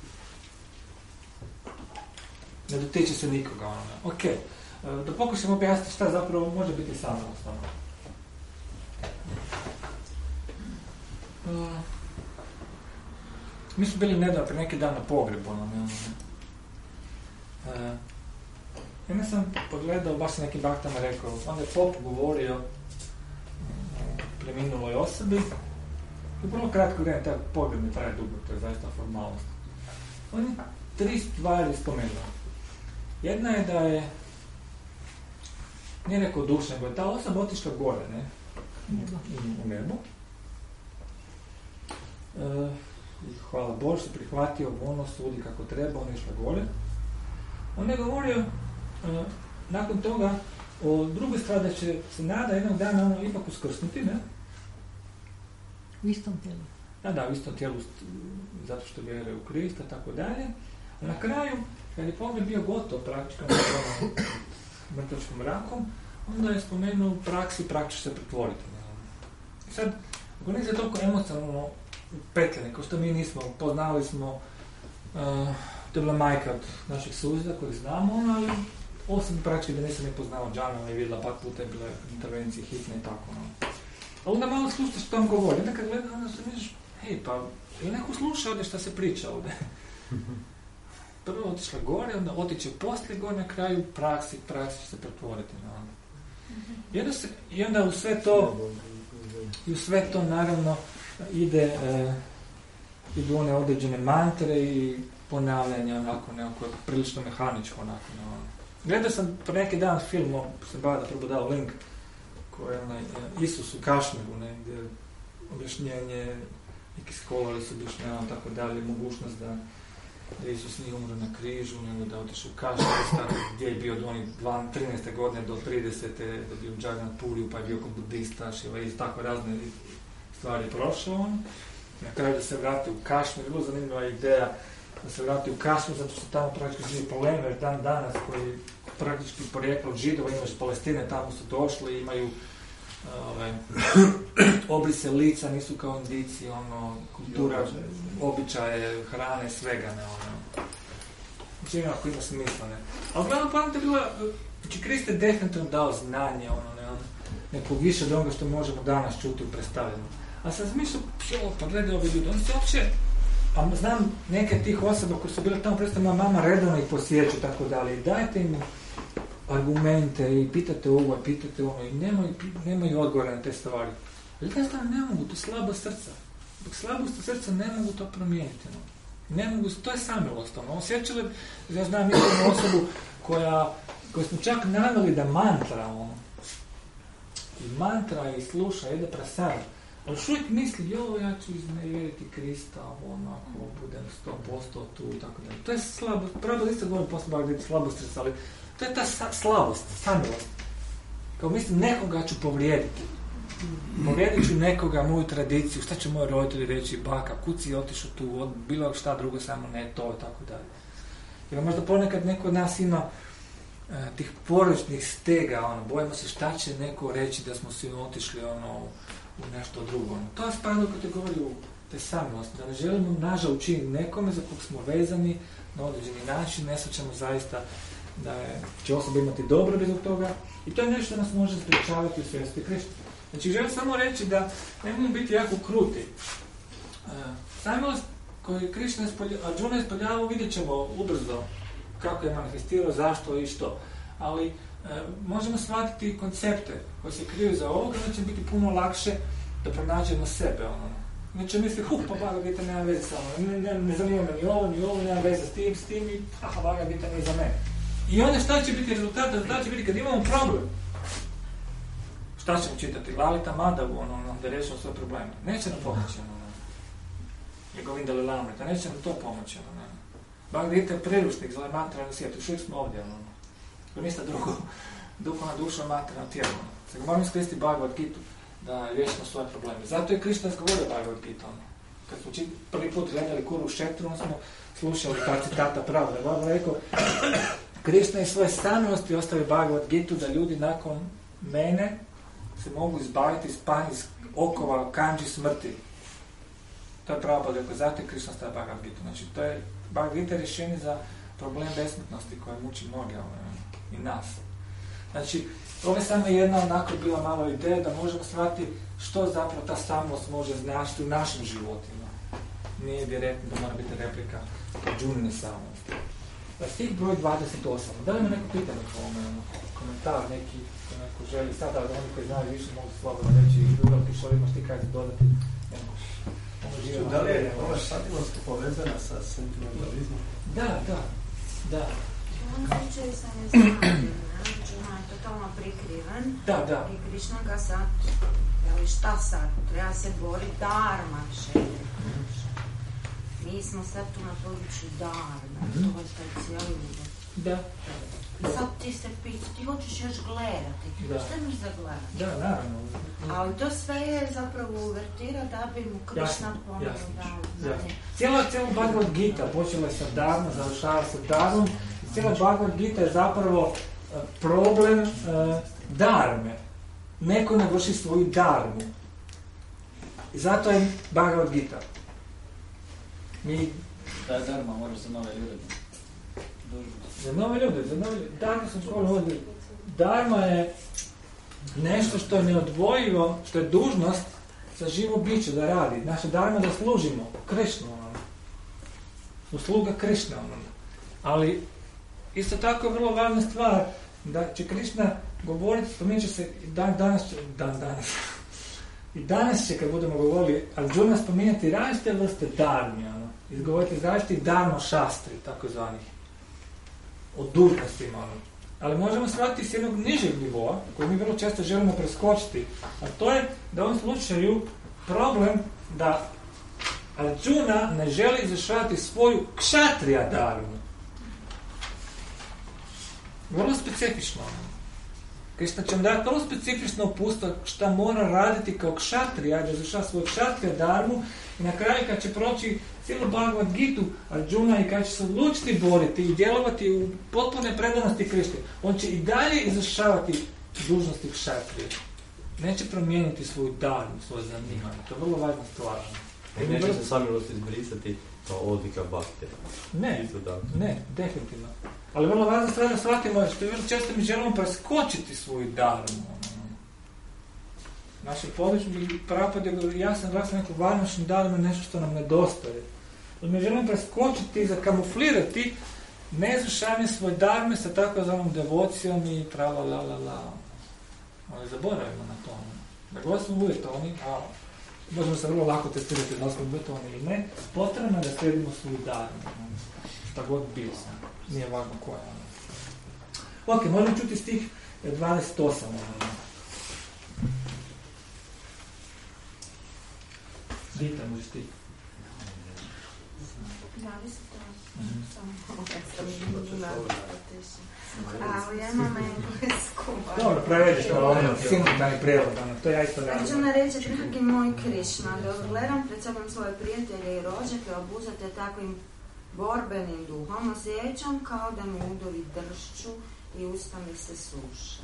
Ne dotiče se nikoga onoga. Ok, da pokušamo objasniti šta zapravo može biti samilost onoga. Uh, mi smo bili nedavno prije neki dan na pogrebu. Ono, ne, uh, ja sam pogledao, baš sam nekim baktama rekao, onda je pop govorio o preminuloj osobi. U vrlo kratko vrijeme, taj pogreb ne traje dugo, to je zaista formalnost. On je tri stvari spomenuo. Jedna je da je, nije rekao duša, nego je ta osoba otišla gore, ne? U nebo. Uh, hvala Bože, se prihvatio, ono sudi kako treba, on je išla gore. On je govorio uh, nakon toga o drugoj stvari da će se nada jednog dana ono ipak uskrsnuti, ne? U istom tijelu. Da, da, u istom tijelu, zato što vjeruje u Krista, tako dalje. A na kraju, kad je pogreb bio gotov praktički onom mrtvačkom rakom, onda je spomenuo u praksi, prak će se pretvoriti. I sad, ako nisi toliko emocionalno upetljeni, kao što mi nismo, poznali smo, uh, to je bila majka od naših susjeda kojih znamo, ono, ali osim praktički da nisam ne poznao Džana, je vidjela par puta, je bile intervencije hitne i tako. No. A onda malo slušaš što vam govori, onda kad gledam, onda se misliš, hej, pa, je neko sluša ovdje šta se priča ovdje? Prvo otišla gore, onda otiće poslije gore, na kraju praksi, praksi će se pretvoriti. No. I, onda se, I onda u sve to, i u sve to naravno ide, e, idu one određene mantre i ponavljanja, onako, nekako, prilično mehaničko, onako, no. Gledao sam pre neki dan film, sam bada probodao link, koji je onaj, Isus u Kašmiru, ne, gdje je objašnjenje, neki skolari su objašnjavali tako dalje, mogućnost da, da Isus nije umro na križu, nego da otišao u Kašmir, gdje je bio od onih trinaeste godine do tridesete da je bio u Džaganatpuriju, pa je bio kod budista, i tako razne stvari prošao on. Na kraju da se vrati u Kašmir, vrlo zanimljiva ideja da se vrati u Kašmir, zato što tamo praktički živi Polemer, dan danas, koji praktički porijeklo od Židova, imaš Palestine, tamo su došli, imaju ovaj, obrise lica, nisu kao Indici, ono, kultura, običaje, hrane, svega, ne, ono. Znači, ako ima smisla, ne. Ali glavno poanta je bila, znači, Krist je definitivno dao znanje, ono, ne, ono, nekog više od onoga što možemo danas čuti u predstavljanju. A sam smislio, pa gledaj ove ljudi, oni se uopće, a znam neke tih osoba koji su bile tamo, predstavljamo, moja mama redovno ih posjeću, tako dalje, i dajte im argumente i pitate ovo, pitate ono, i nemaju, nemaju odgovore na te stvari. Ali jednostavno ne mogu, to je slabo srca. Dok slabost srca ne mogu to promijeniti. No. Ne mogu, to je samilost. Ono. Osjećali, ja znam jednu osobu koja, koju smo čak naveli da mantra, ono, i mantra i sluša, jede prasad, ali još uvijek misli, jo, ja ću iznevjeriti Krista, ono, ako budem sto posto tu i tako dalje. To je slabost, pravo da isto govorim posle bar biti slabost srca, ali to je ta sa- slabost, samilost. Kao mislim, nekoga ću povrijediti. Povrijedit ću nekoga, moju tradiciju, šta će moji roditelji reći, baka, kuci je otišao tu, od bilo šta drugo, samo ne to i tako dalje. Jer možda ponekad neko od nas ima uh, tih porodičnih stega, ono, bojimo se šta će neko reći da smo svi otišli ono, u nešto drugo. Ono. To je spada u kategoriju te samilosti, da ne želimo nažal učiniti nekome za kog smo vezani na određeni način, ne sjećamo zaista da je, će osoba imati dobro bez toga i to je nešto što nas može sprečavati u svijesti Krista. Znači, želim samo reći da ne mogu biti jako kruti. Uh, samilost koju Krishna je Arjuna ispoljavao, vidjet ćemo ubrzo kako je manifestirao, zašto i što. Ali uh, možemo shvatiti koncepte koji se kriju za ovoga, da će biti puno lakše da pronađemo sebe. Ono. Neće misli, huh, pa Bhagavad Gita nema veze sa mnom, ne, ne, ne zanima me ni ovo, ni ovo, nema veze s tim, s tim i aha, Bhagavad Gita nije za mene. I onda šta će biti rezultat? Rezultat će biti kad imamo problem. Šta ćemo čitati? Lalita Madhavu, ono, ono, da rešimo svoje probleme. Neće nam pomoći, ono, ono. Je Govinda Lilamrita, neće nam to pomoći, ono, ono. Bhagavad Gita je priručnik za mantra na svijetu, još uvijek smo ovdje, ono, ono. To ništa drugo, duhovna duša, materijalno tijelo, ono. Sada moramo iskoristiti Bhagavad Gitu da riješimo svoje probleme. Zato je Krishna izgovorio Bhagavad Gita, ono. Kad smo čit, prvi put gledali Kuru Šetru, ono smo slušali ta citata pravda. Bhagavad rekao, Krishna je svoje stanosti ostavio Bhagavad Gitu da ljudi nakon mene se mogu izbaviti iz, pan, iz okova kanđi smrti. To je pravo podreko, zato je Krišna stavio Bhagavad Gita. Znači, to je Bhagavad Gita je rješenje za problem besmrtnosti koje muči mnoge i nas. Znači, ovo je samo jedna onako bila malo ideja da možemo shvatiti što zapravo ta samost može značiti u našim životima. Nije direktno da mora biti replika Arjunine samosti. Stih broj dvadeset osam. Da li ima neko pitanje po ovome, komentar neki, ko neko želi sada, da oni koji znaju više mogu slobodno reći i dodati što imaš ti kaj se dodati. Da li je ova šatilost povezana sa sentimentalizmom? Da, da, da. U ovom slučaju sam je znao, Arjuna je totalno prikriven. Da, da. I Krišna ga sad, ali šta sad? Treba se boriti dharma, šelje. Mi smo sad tu na području dharma, mm-hmm. to je taj cijeli uvod. Da. I sad ti se pita, ti hoćeš još gledati. Da. Šta imaš za gledati? Da, naravno. Ali to sve je zapravo uvertira da bi mu Krišna ponovno dao. Cijela, cijela Bhagavad Gita počela je sa dharma, završava se dharmom. Cijela Bhagavad Gita je zapravo problem uh, dharme. Neko ne vrši svoju dharmu. I zato je Bhagavad Gita. Mi... Da je dharma, moraš za nove ljude. Za nove ljude, za nove ljude. Dharma sam školu ovdje. Dharma je nešto što je neodvojivo, što je dužnost za živo biće da radi. Naša dharma da služimo Krišnu. Usluga Krišna. Ali isto tako je vrlo važna stvar da će Krišna govoriti, spominut će se dan danas, dan danas, i danas će kad budemo govorili, Arjuna spominjati različite vrste dharmi, ono, izgovoriti različite dharma šastri, tako zvanih, od durkastima, ono. Ali možemo shvatiti s jednog nižeg nivoa, koji mi vrlo često želimo preskočiti, a to je da u ovom slučaju problem da Arjuna ne želi izvršavati svoju kšatrija dharmu. Vrlo specifično. Krišna će vam dati vrlo specifično upustvo šta mora raditi kao kšatrija, da izvršava svoju kšatrija dharmu i na kraju kad će proći cijelu Bhagavad Gitu Arjuna i kad će se odlučiti boriti i djelovati u potpune predanosti Krišni, on će i dalje izvršavati dužnosti kšatrije. Neće promijeniti svoju dharmu, svoje zanimanje. To je vrlo važna stvar. I neće se samilost izbrisati kao odlika baktija. Ne, ne, definitivno. Ali vrlo važna stvar da shvatimo što vrlo često mi želimo preskočiti svoju dharmu. Naše područje bi prapad je jasno glasno neko varnošnji dharmu je nešto što nam nedostaje. Ali mi želimo preskočiti i zakamuflirati neizvršavanje svoje dharme sa takozvanom devocijom i trala la la la. Ali zaboravimo na to. Da god smo uvjetovani, a možemo se vrlo lako testirati da smo uvjetovani ili ne, potrebno je da slijedimo svoju dharmu. Šta god bio sam. Nije važno koja. Ok, možemo čuti stih dvadeset osam. Dita, može stih. dvadeset osam. Samo ali ja imam englesku. Dobro, prevediš kao ono, simultani prijevod, to ja isto radim. Arjuna reče, dragi moj Krišna, da gledam pred sobom svoje prijatelje i rođake obuzete takvim borbenim duhom, osjećam kao da mi udovi dršću i usta mi se suše.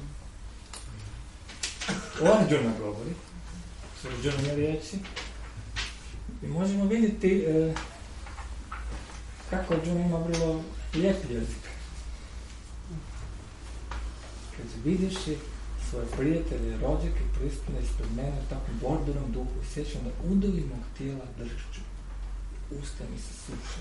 Ovo Arjuna govori, su Arjunine riječi, i možemo vidjeti e, kako Arjuna ima vrlo lijep jezik. Kad vidiš svoje prijatelje, rođake, pristane ispred mene u takvom borbenom duhu, osjećam da udovi mog tijela dršću, usta mi se suše.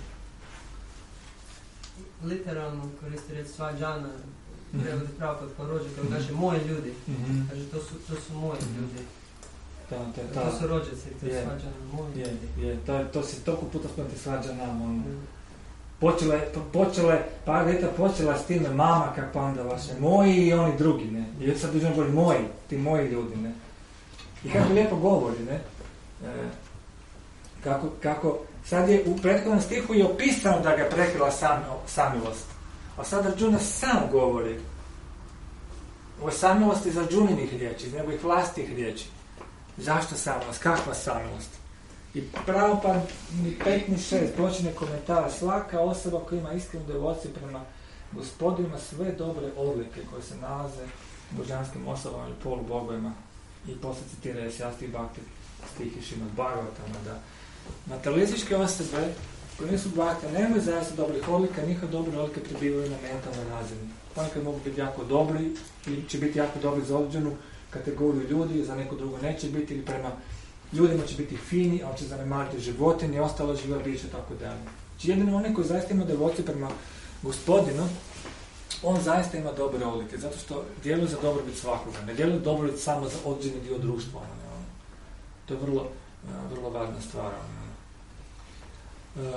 Literalno koristi reći svađana, prevodi pravo kao rođaka, mm-hmm. kaže moji ljudi, mm-hmm. kaže to su, to su moji ljudi. Da, to, je, to su rođaci, to je svađana, moji je, ljudi. Je, to, to si toliko puta spomenti svađana, ono. Mm. Počela je, počela je, pa Gita počela s time mama, kako pa onda vaše, moji i oni drugi, ne. I već sad uđemo govori moji, ti moji ljudi, ne. I kako lijepo govori, ne. E, kako, kako, sad je u prethodnom stihu je opisano da ga prekrila sam, samilost. A sad Arjuna sam govori o samilosti iz Arjuninih riječi, iz njegovih vlastitih riječi. Zašto samilost? Kakva samilost? I pravo pa ni pet ni šest počinje komentara. Svaka osoba koja ima iskrenu devociju prema Gospodu ima sve dobre odlike koje se nalaze u božanskim osobama ili polubogovima. I poslije citiraju se Asti Bhakti stih iz Šrimad Bhagavatama, da materialističke osobe koje nisu bhakti, nemaju zaista dobrih odlika, njihove dobre odlike prebivaju na mentalnoj razini. Ponekad mogu biti jako dobri ili će biti jako dobri za određenu kategoriju ljudi, za neko drugo neće biti, ili prema ljudima će biti fini, ali će zanemariti životinje i ostalo živa bića, tako dalje. Znači jedino onaj koji zaista ima devocije prema Gospodinu, on zaista ima dobre odlike, zato što djeluje za dobrobit svakoga, ne djeluje dobrobit samo za određeni dio društva. Ono, ono. To je vrlo, vrlo važna stvar. Ono. Uh,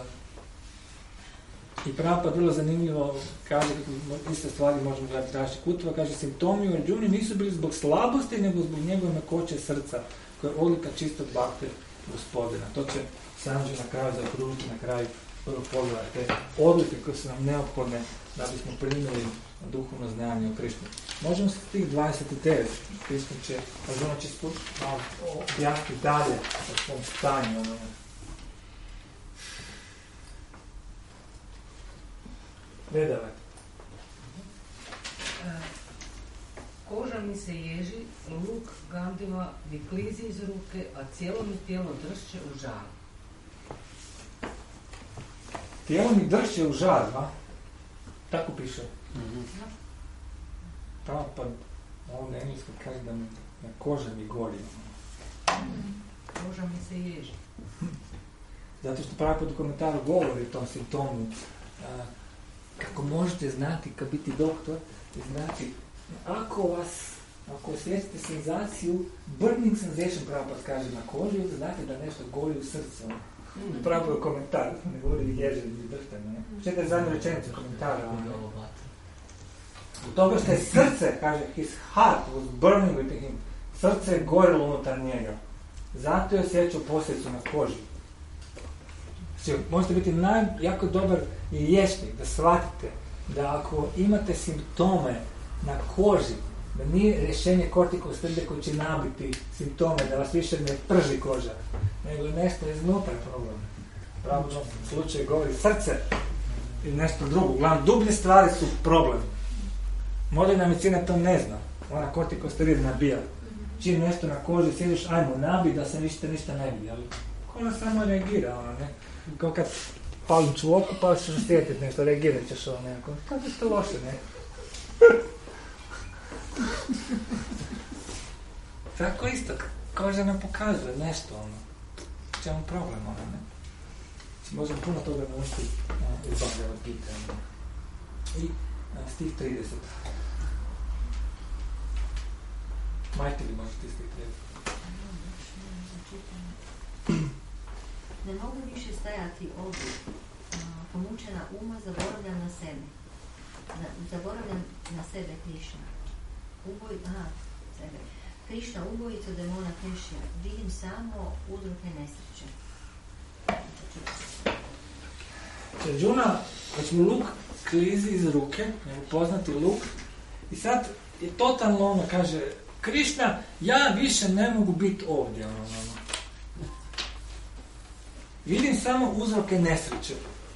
I Prabhupada vrlo zanimljivo kaže, kako iste stvari možemo gledati različitih kutova, kaže, simptomi u Arjuni nisu bili zbog slabosti, nego zbog njegove mekoće srca, koja je odlika čistog bhakte Gospodina. To će Sanđe na kraju zaokružiti, na kraju prvo pogledajte odlike koje su nam neophodne da bismo primili duhovno znanje o Krišnu. Možemo se tih dvadeset devet, Krišna će, Arjuna će objasniti dalje o svom stanju. Vedava. Koža mi se ježi, luk Gandiva mi klizi iz ruke, a cijelo mi tijelo dršće u žar. Tijelo mi dršće u žar, a? Tako piše. Mm-hmm. Pa, pa, ovo na engleskom kaže da mi na koža mi gori. Koža mi se ježi. Zato što pravi u komentaru govori o tom simptomu. A, kako možete znati, kad biti doktor, znači, ako vas, ako osjetite senzaciju, burning sensation, Prabhupada kaže na koži, onda znate da nešto gori u srcu. Mm. Prabhupada komentar, ne govori ježelj ili drhtanje, ne? Čete zadnju rečenicu komentara. U toga što je srce, kaže, his heart was burning within him, srce je gorilo unutar njega. Zato je osjećao posljedicu na koži. Znači, možete biti naj, jako dobar liječnik da shvatite da ako imate simptome na koži, da nije rješenje kortikosteroida koji će nabiti simptome, da vas više ne prži koža, nego je nešto iznutra problem. Pravno u slučaju govori srce ili nešto drugo. Uglavnom, dublje stvari su problem. Moderna medicina to ne zna. Ona kortikosteroid nabija. Čim nešto na koži sjediš, ajmo nabi da se ništa, ništa ne bi. Ali ona samo reagira, ona ne. Kao kad palim ću u oko, pa ćeš osjetiti nešto, reagirat ćeš ovo nekako. Kako ste loše, ne? Tako isto, koža nam pokazuje nešto, ono. Čemu problem, ono, ne? Znači, možemo puno toga naučiti iz Bhagavad Gita, ono. I a, stih trideset. Majte li možete stih trideset? Ne mogu više stajati ovdje, pomučena uma, zaboravljam na sebe. Zaboravljam na sebe Krišna. Uboj, aha, sebe. Krišna, ubojicu demona Kešija. Vidim samo uzroke nesreće. Arjuna, već mu luk klizi iz ruke, njemu poznati luk, i sad je totalno ono, kaže, Krišna, ja više ne mogu biti ovdje, ono, ono. Vidim samo uzroke nesreće.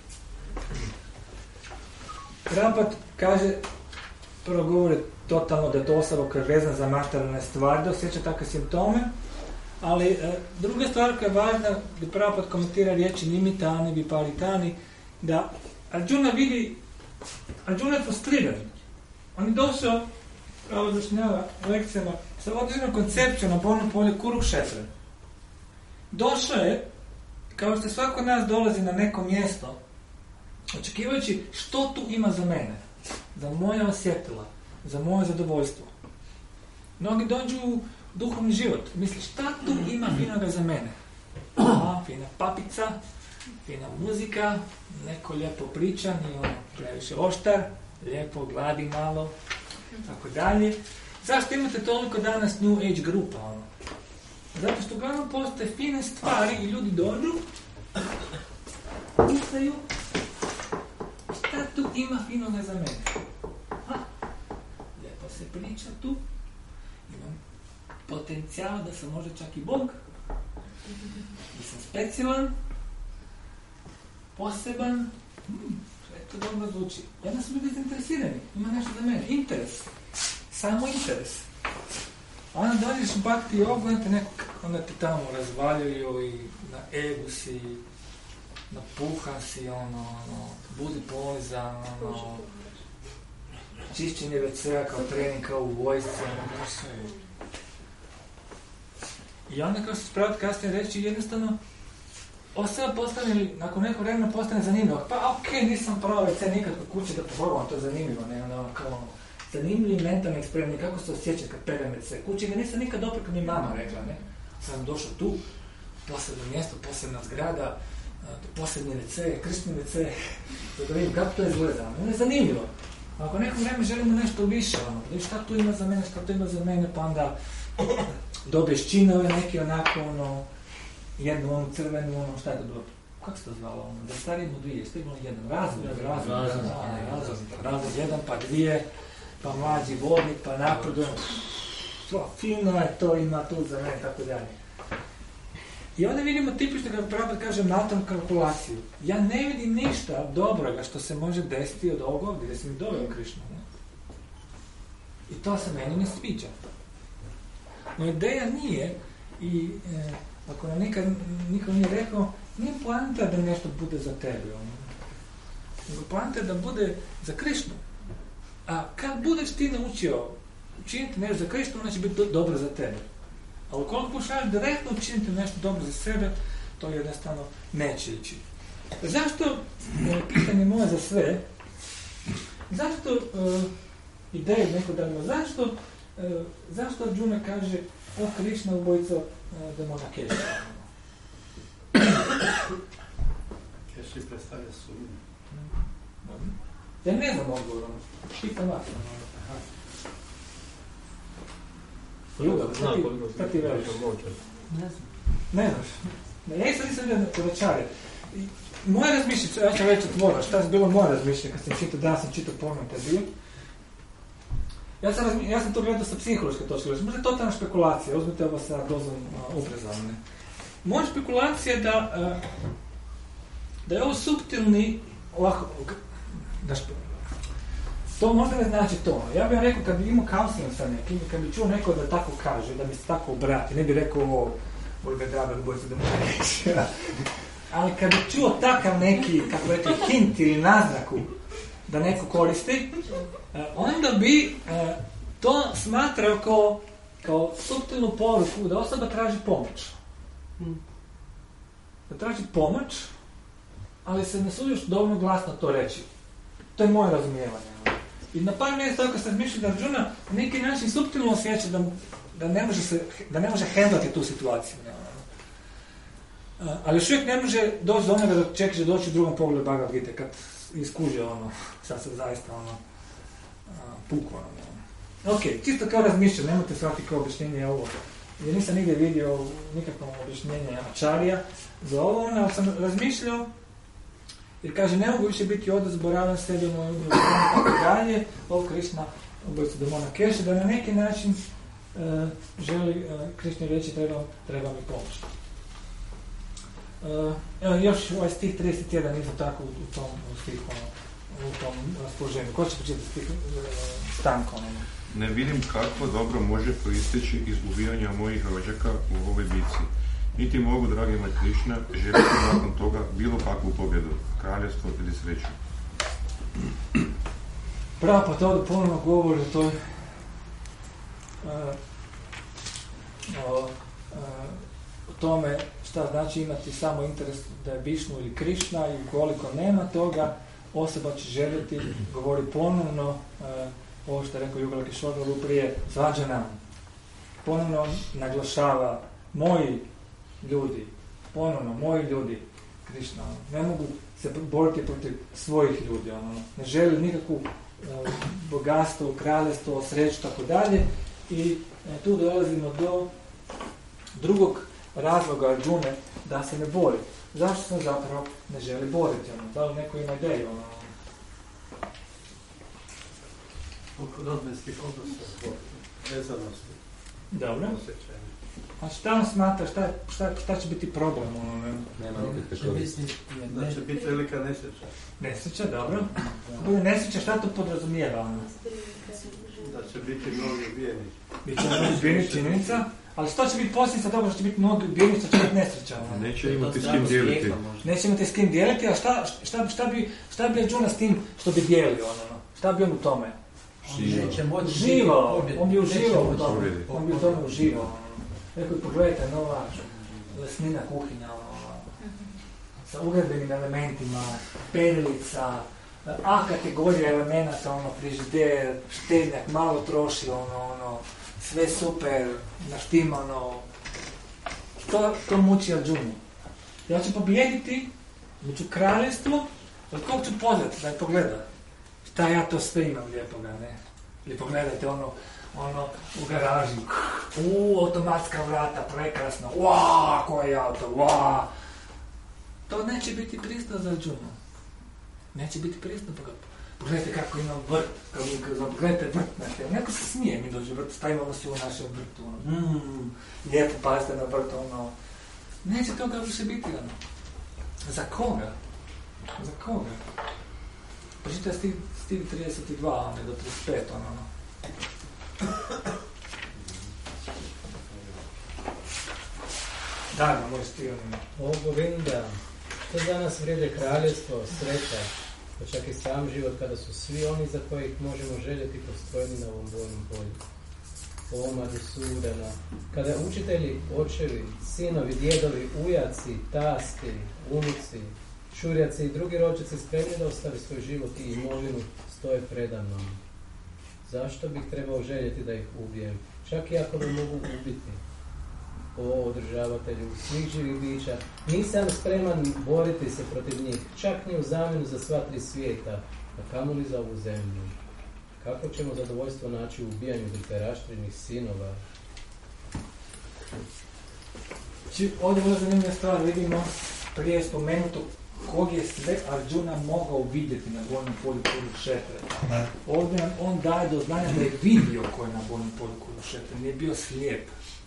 Prabhupada kaže, prvo govori totalno da je to osoba koja je vezana za materijalne stvari, da osjeća takve simptome, ali e, druga stvar koja je važna, gdje Prabhupada komentira riječi nimitani, viparitani, da Arjuna vidi, Arjuna je frustriran. On je došao, kao objašnjava lekcijama, sa određenom koncepcijom na bolnom polju Kurukšetra. Došao je, kao što svako od nas dolazi na neko mjesto, očekivajući što tu ima za mene, za moja osjetila, za moje zadovoljstvo. Mnogi dođu u duhovni život, misli šta tu ima finoga za mene? Aha, fina papica, fina muzika, neko lijepo priča, nije ono previše oštar, lijepo gladi malo, tako dalje. Zašto imate toliko danas New Age grupa, ono? Zato što uglavnom postoje fine stvari i ljudi dođu, mislaju, šta tu ima finoga za mene? Ha, lijepo se priča tu, imam potencijal da sam možda čak i Bog, da sam specijalan, poseban, hmm, sve to dobro zvuči. Jedna su ljudi zainteresirani, ima nešto za mene, interes, samo interes. A onda dođeš u bhakti jogu, onda te neko, onda te tamo razvaljuju i na egu si, napuhan si, ono, ono, budi polizan, ono, čišćenje ve ce a kao trening, kao u vojsci, ono, sve. I onda kao se spraviti kasnije reći, jednostavno, osoba postane, nakon nekog vremena postane zanimljivo. Pa okej, okay, nisam pravo ve ce nikad kod kuće da probam, to je zanimljivo, ne, onda ono, kao ono, zanimljivi mentalni eksperiment, kako se osjećam kad perem ve ce. Kuće ga nisam nikad opreko mi mama rekla, ne. Sam došao tu, posebno mjesto, posebna zgrada, posebni ve ce, kršni ve ce, da vidim kako to izgleda. Ono je zanimljivo. Ako nekom vreme želimo nešto više, ono, da šta tu ima za mene, šta tu ima za mene, pa onda dobiješ činove neki onako, ono, jednu onu crvenu, ono, šta je to bilo? Kako se to zvalo? Ono, da starimo dvije, što je bilo jedan? Razvoj, razvoj, razvoj, razvoj, jedan, pa dvije, pa mlađi vodnik, pa napredujem. To, fino je, to ima tu za mene, tako dalje. I onda vidimo tipično, kako pravo kažem, natom kalkulaciju. Ja ne vidim ništa dobroga što se može desiti od ovog ovdje, gdje se mi doveo Krišna. Ne? I to se meni ne sviđa. No ideja nije, i e, ako nam nikad niko nije rekao, nije poanta da nešto bude za tebe. Ono. Nego poanta da bude za Krišnu. A kad budeš ti naučio učiniti nešto za Krišnu, ona će biti do, dobro za tebe. A ukoliko pokušaš direktno učiniti nešto dobro za sebe, to jednostavno neće ići. Zašto, e, pitanje moje za sve, zašto e, ideje neko da ima, zašto, e, zašto Arjuna kaže o Krišna ubojica e, demona Keša? Keši predstavlja sumnju. Ja ne znam odgovor, pitam vas. Ljubav, šta ti, šta ti veliš? Ne znam. Ne znaš. Ne, ja sam nisam vidio povećare. Moje razmišljice, ja ću reći tvora, šta je bilo moje razmišljice kad sam čitao, danas sam čitao pomen te bio. Ja sam, razmi, ja sam to gledao sa psihološke točke, možda je totalna špekulacija, uzmite ovo sa dozom uprezavne. Moja špekulacija je da, da je ovo suptilni, ovako, da špe, to možda ne znači to. Ja bih rekao, kad bi imao counseling sa nekim, kad bi čuo neko da tako kaže, da mi se tako obrati, ne bih rekao ovo, boj ga drabe, boj se da mu reći. Ali kad bi čuo takav neki, kako rekli, hint ili naznaku da neko koristi, onda bi to smatrao kao, kao suptilnu poruku da osoba traži pomoć. Da traži pomoć, ali se ne sudiš dovoljno glasno to reći. To je moje razumijevanje. I na par mjesta tako sam mišljio da Arjuna na neki način suptilno osjeća da, da ne može se, da ne može hendlati tu situaciju. Ali još uvijek ne može doći do onoga da čekaš da doći u drugom pogledu Bhagavad Gita, kad iskuže ono, sad se zaista ono, puko. Ono. Ok, čisto kao razmišljam, nemojte shvatiti kao objašnjenje ovo. Jer nisam nigdje vidio nikakvo objašnjenje Acharya za ovo, ali sam razmišljao, jer kaže, ne mogu više biti odaz, boravim sebi, moj umro, tako dalje, ovo Krišna, obojica demona Keša, da na neki način uh, želi uh, Krišna reći, treba, treba mi pomoć. Uh, evo, još ovaj stih trideset jedan isto tako u, u tom stihu, u tom raspoloženju. Ko će početi stih uh, stanko? Ono? Ne vidim kako dobro može proisteći iz ubijanja mojih rođaka u ovoj bitci. Niti mogu, dragi moj Krišna, želiti nakon toga bilo kakvu pobjedu, kraljevstvo ili sreću. Pravo, pa to ovdje ponovno govori o toj uh, o, uh, o tome šta znači imati samo interes da je Višnu ili Krišna i ukoliko nema toga, osoba će željeti, govori ponovno, uh, ovo što je rekao Jugala Kišodaru prije, svađa nam. Ponovno naglašava moji ljudi, ponovno, moji ljudi, Krišna, ne mogu se boriti protiv svojih ljudi, ono, ne želi nikakvu uh, bogatstvo, kraljevstvo, sreću, tako dalje, i e, tu dolazimo do drugog razloga Arjune da se ne bori. Zašto se zapravo ne želi boriti? Ono? Da li neko ima ideju? Ono? Oko rodbinskih odnosa, vezanosti. Dobro. A šta on smatra, šta, šta, šta će biti problem? Ono, ne? Nema nikakve koristi. Da će biti velika nesreća. Nesreća, dobro. Bude nesreća, šta to podrazumijeva? Ono? Da će biti mnogi ubijeni. Biće mnogi ubijeni, činjenica, ali što će biti posljedica toga što će biti mnogi ubijeni, što će biti nesreća? Neće imati s kim dijeliti. Neće imati s kim dijeliti, a šta, šta, šta bi, šta bi Arjuna s tim što bi dijelio ono? Šta bi on u tome? Uživao, on bi uživao u tome, on bi u tome uživao. Rekao bi, pogledajte, nova lesnina kuhinja, sa ugradbenim elementima, perilica, A kategorija elemenata, ono, frižider, štednjak, malo troši, ono, ono, sve super, naštimano. To, to muči Arjunu. Ja ću pobijediti, ću kraljevstvo, od kog ću pozvati, da je pogleda. Šta ja to sve imam lijepoga, ne? Ili pogledajte ono, ono, u garaži, uuu, automatska vrata, prekrasno, uaa, koji auto, uaa. To neće biti prisno za Arjunu. Neće biti prisno, pogledajte kako imam vrt, kako pogledajte vrt na te, neko se smije, mi dođe vrt, stavimo se u našem vrtu, ono, mm, lijepo pazite na vrt, ono, neće toga više biti, ono. Za koga? Za koga? Pročitaj stil, stil trideset dva, onda do trideset pet, ono, ono. Da, moj stil, ono. O Govinda, što za nas vrijede kraljevstvo, sreća, pa čak i sam život kada su svi oni za kojih možemo željeti postrojeni na ovom vojnom polju. O Madhusudana, kada učitelji, očevi, sinovi, djedovi, ujaci, tasti, unuci, šurjaci i drugi rođaci spremni da ostavi svoj život i imovinu stoje predamnom. Zašto bih trebao željeti da ih ubijem, čak i ako me mogu ubiti? O održavatelju svih živih bića, nisam spreman boriti se protiv njih, čak ni u zamjenu za sva tri svijeta, a kamoli za ovu zemlju. Kako ćemo zadovoljstvo naći u ubijanju dhritaraštrinih sinova? Ovdje je zanimljiva stvar, vidimo prije spomenuto kog je sve Arjuna mogao vidjeti na bojnom polju Kurukshetra. Ovdje on daje do znanja da je vidio ko je na bojnom polju Kurukshetra, nije bio slijep.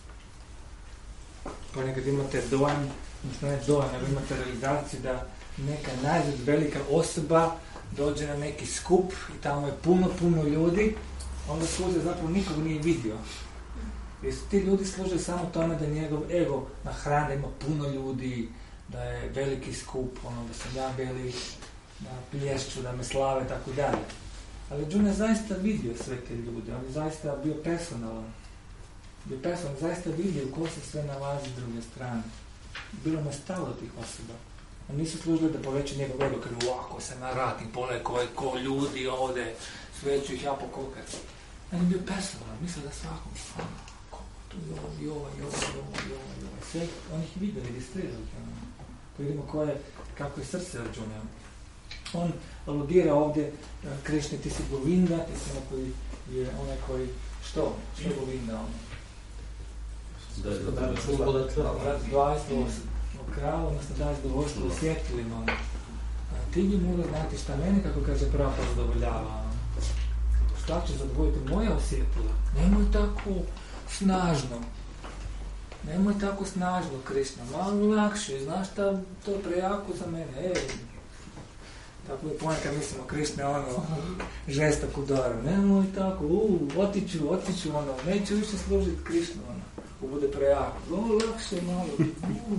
Pa nekad imate dojam, mislim ne dojam, nego imate realizaciju da neka najzad velika osoba dođe na neki skup i tamo je puno, puno ljudi, onda služe zapravo nikog nije vidio. Jer su ti ljudi služe samo tome da njegov ego nahrani, da ima puno ljudi, da je veliki skup, ono, da sam ja velik, da plješću, da me slave, tako dalje. Ali Arjuna je zaista vidio sve te ljude, on je zaista bio personalan. Bio personalan, zaista vidio ko se sve nalazi s druge strane. Bilo mu je stalo tih osoba. Oni nisu služili da povećaju njegov ego, kada ovako se naratim, pole ko, ko ljudi ovde, sve ću ih ja pokokati. On je bio personalan, mislio da svakom, ko tu je ovo, i ovo, i ovo, i ovo, i ovo, i ovo. Sve, on ih vidio, registrirali. Pa vidimo ko je, kako je srce Arjuna. On aludira ovdje, Krišni, ti si Govinda, ti si onaj koji je onaj koji, što? Što je Govinda ono? Zadovoljstvo kralu, odnosno daje zadovoljstvo osjetljivo. Ti bi morao znati šta mene, kako kaže pravo zadovoljava. Šta će zadovoljiti moja osjetila? Nemoj tako snažno. Nemoj tako snažno, Krišna. Malo lakše, znaš šta, to je prejako za mene. Ej. Tako je ponekad mislimo, Krišna ono, žestok udaru. Nemoj tako, u, otiću, otiću, ono, neću više služiti Krišnu, ono. Ko bude prejako. O, lakše malo. U.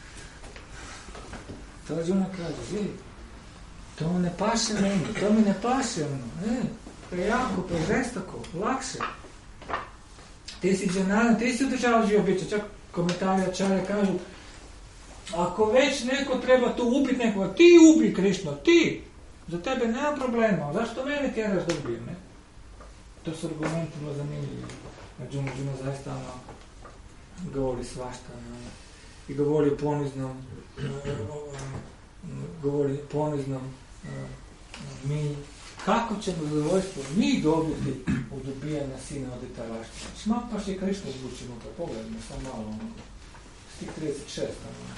To Arjuna kaže, ej, to mu ne paše meni, to mi ne paše, ono, ej, prejako, prežestoko, lakše. Ti si dženaran, ti si udržao živo biće, čak komentari Ačarja kažu, ako već neko treba tu ubiti nekoga, ti ubi Krišno, ti, za tebe nema problema, zašto mene tjeraš da ubijem, ne? To su argumenti bilo zanimljivi. Arjuna, Arjuna zaista ono, govori svašta, ono, i govori o poniznom, govori o poniznom, mi, kako ćemo zadovoljstvo mi dobiti od ubijanja sina od dhritaraštrina? Šmak paš je Krišna zvuči unutra, pogledajmo, samo malo ono, stih trideset šest, ono.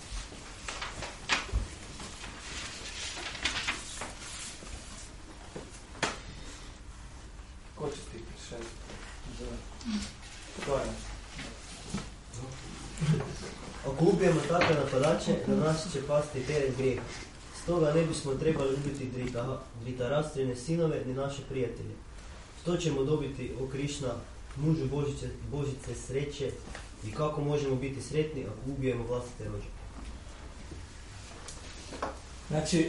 Ko će stih trideset šest? To je. Ako ubijemo takve napadače, na nas će pasti teret grijeha. Stoga ne bismo trebali ubiti dhritaraštrine sinove ni naše prijatelje. Što ćemo dobiti o Krišna, mužu Božice, Božice sreće i kako možemo biti sretni ako ubijemo vlastite rođake? Znači,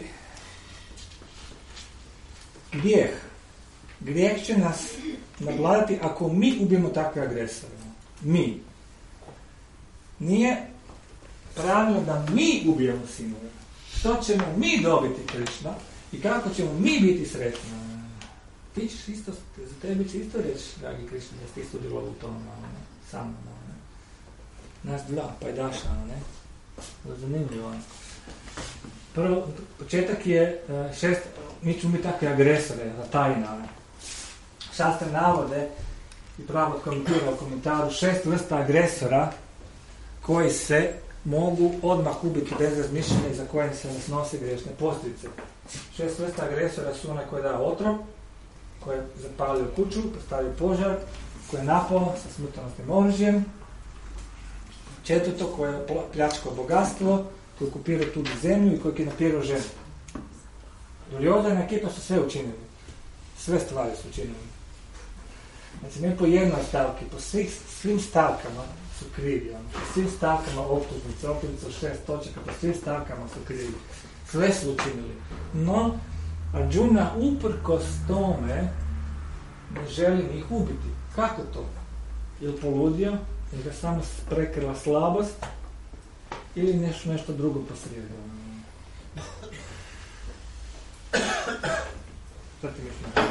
grijeh. Grijeh će nas navladati ako mi ubijemo takve agresore. Mi. Nije pravilo da mi ubijemo sinove. Što ćemo mi dobiti Krišna i kako ćemo mi biti sretni. Ti ćeš isto, za tebi će isto reći, dragi Krišna, da ste isto bilo u tom, ne, sa mnom, ne. Nas dva, pajdaša, ne. Zanimljivo. Prvo, početak je šest, mi ćemo biti takve agresore, tajna. Šastre navode i pravo komentira u komentaru šest vrsta agresora koji se mogu odmah ubiti bez razmišljanja i za koje se ne snose grešne posljedice. Šest vrsta agresora su one koje da otrov, koje je zapalio kuću, postavio požar, koje je napao sa smrtonosnim oružjem. Četvrto, koje je pljačkao bogatstvo, koji je okupirao tuđu zemlju i koji je kidnapirao ženu. Duljodana ekipa su sve učinili. Sve stvari su učinili. Znači, ne po jednoj stavki, po svih, svim stavkama su krivi. On. Po svim stavkama optužnice, optužnice u šest točaka, po svim stavkama su krivi. Sve su učinili. No, Arjuna uprkos tome ne želi ih ubiti. Kako to? Je li poludio? Je ga samo prekrila slabost? Ili nešto, nešto drugo posrijedilo? Šta ti misliš?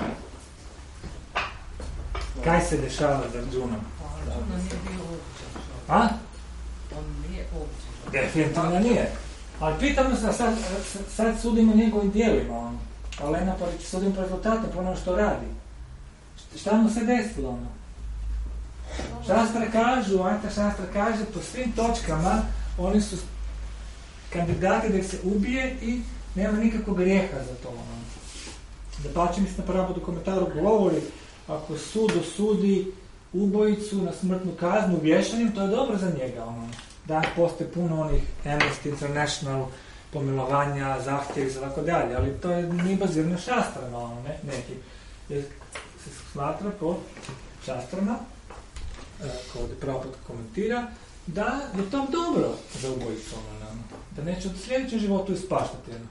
Kaj se dešava s Arjunom? Arjuna nije bio uopće. A? On nije uopće. Definitivno nije. Ali pitamo se, sad, sad sudimo njegovim dijelima. On. Alena Parić, sudimo po rezultatom, po ono što radi. Šta mu se desilo? Ono? Šastra kažu, Anta Šastra kaže, po svim točkama oni su kandidati da ih se ubije i nema nikakvog grijeha za to. Ono. Da pači mi se na pravodu komentaru govori, ako sud osudi ubojicu na smrtnu kaznu vješanjem, to je dobro za njega. Ono. Da, postoje puno onih Amnesty International pomilovanja, zahtjevi i tako dalje, ali to je nije bazirano šastrama, ono, ne, neki. Jer se smatra po šastrama, e, kod je pravo komentira, da je to dobro za ubojicu, ono, da neće od sljedećem životu ispaštati. Ono.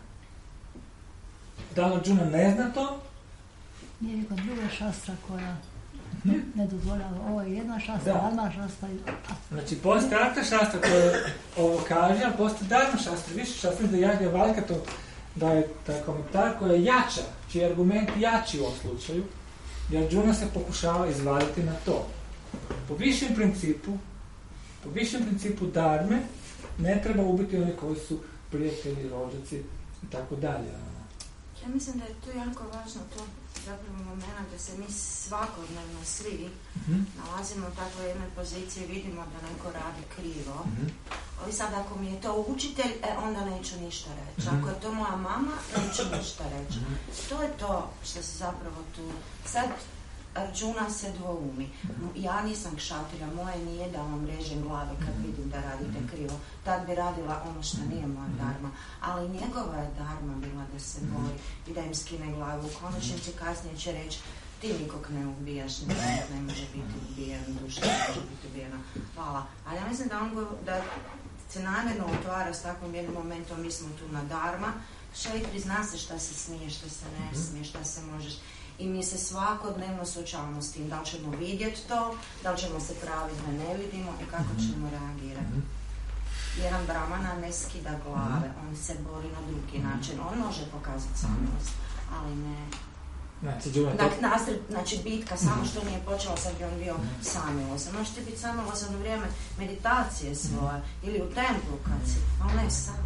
Da li Arjuna ne zna to? Nije neka druga šastra koja ne dozvoljava. Ovo je jedna šastra, dharma šastra. Znači, postoje arta šastra koja ovo kaže, ali postoje dharma šastra, više šastra da Jagya Valka to daje taj komentar koji je jača, čiji je argument jači u ovom slučaju, i Arjuna se pokušava izvaditi na to. Po višem principu, po višem principu dharme, ne treba ubiti oni koji su prijatelji, rođaci i tako dalje. Ja mislim da je to jako važno, to zapravo momena da se mi svakodnevno svi mm-hmm. nalazimo u takvoj jednoj poziciji i vidimo da neko radi krivo. Mm-hmm. Ali sad ako mi je to učitelj, e, onda neću ništa reći. Mm-hmm. Ako je to moja mama, neću ništa reći. Mm-hmm. To je to što se zapravo tu... Sad Arjuna se dvoumi. Ja nisam kšatrija, moje nije da vam režem glave kad vidim da radite krivo. Tad bi radila ono što nije moja dharma. Ali njegova je dharma bila da se bori i da im skine glavu. U konačnici kasnije će reći ti nikog ne ubijaš, nikog ne može biti ubijen, duša ne može biti ubijena. Hvala. Ali ja mislim da, on, da se namjerno otvara s takvom jednim momentom, mi smo tu na dharma. Šeitri zna se šta se smije, šta se ne smije, šta se možeš. I mi se svakodnevno suočavamo s tim, da li ćemo vidjeti to, da li ćemo se praviti da ne vidimo i kako mm-hmm. ćemo reagirati. Mm-hmm. Jedan brahmana ne skida glave, mm-hmm. on se bori na drugi mm-hmm. način, on može pokazati samilost, ali ne... Znači, Dak, nasred, znači bitka, samo mm-hmm. što nije počela, sad bi on bio mm-hmm. samilost. Možete biti samilost u vrijeme meditacije svoje mm-hmm. ili u templu kad si, ali ne sad.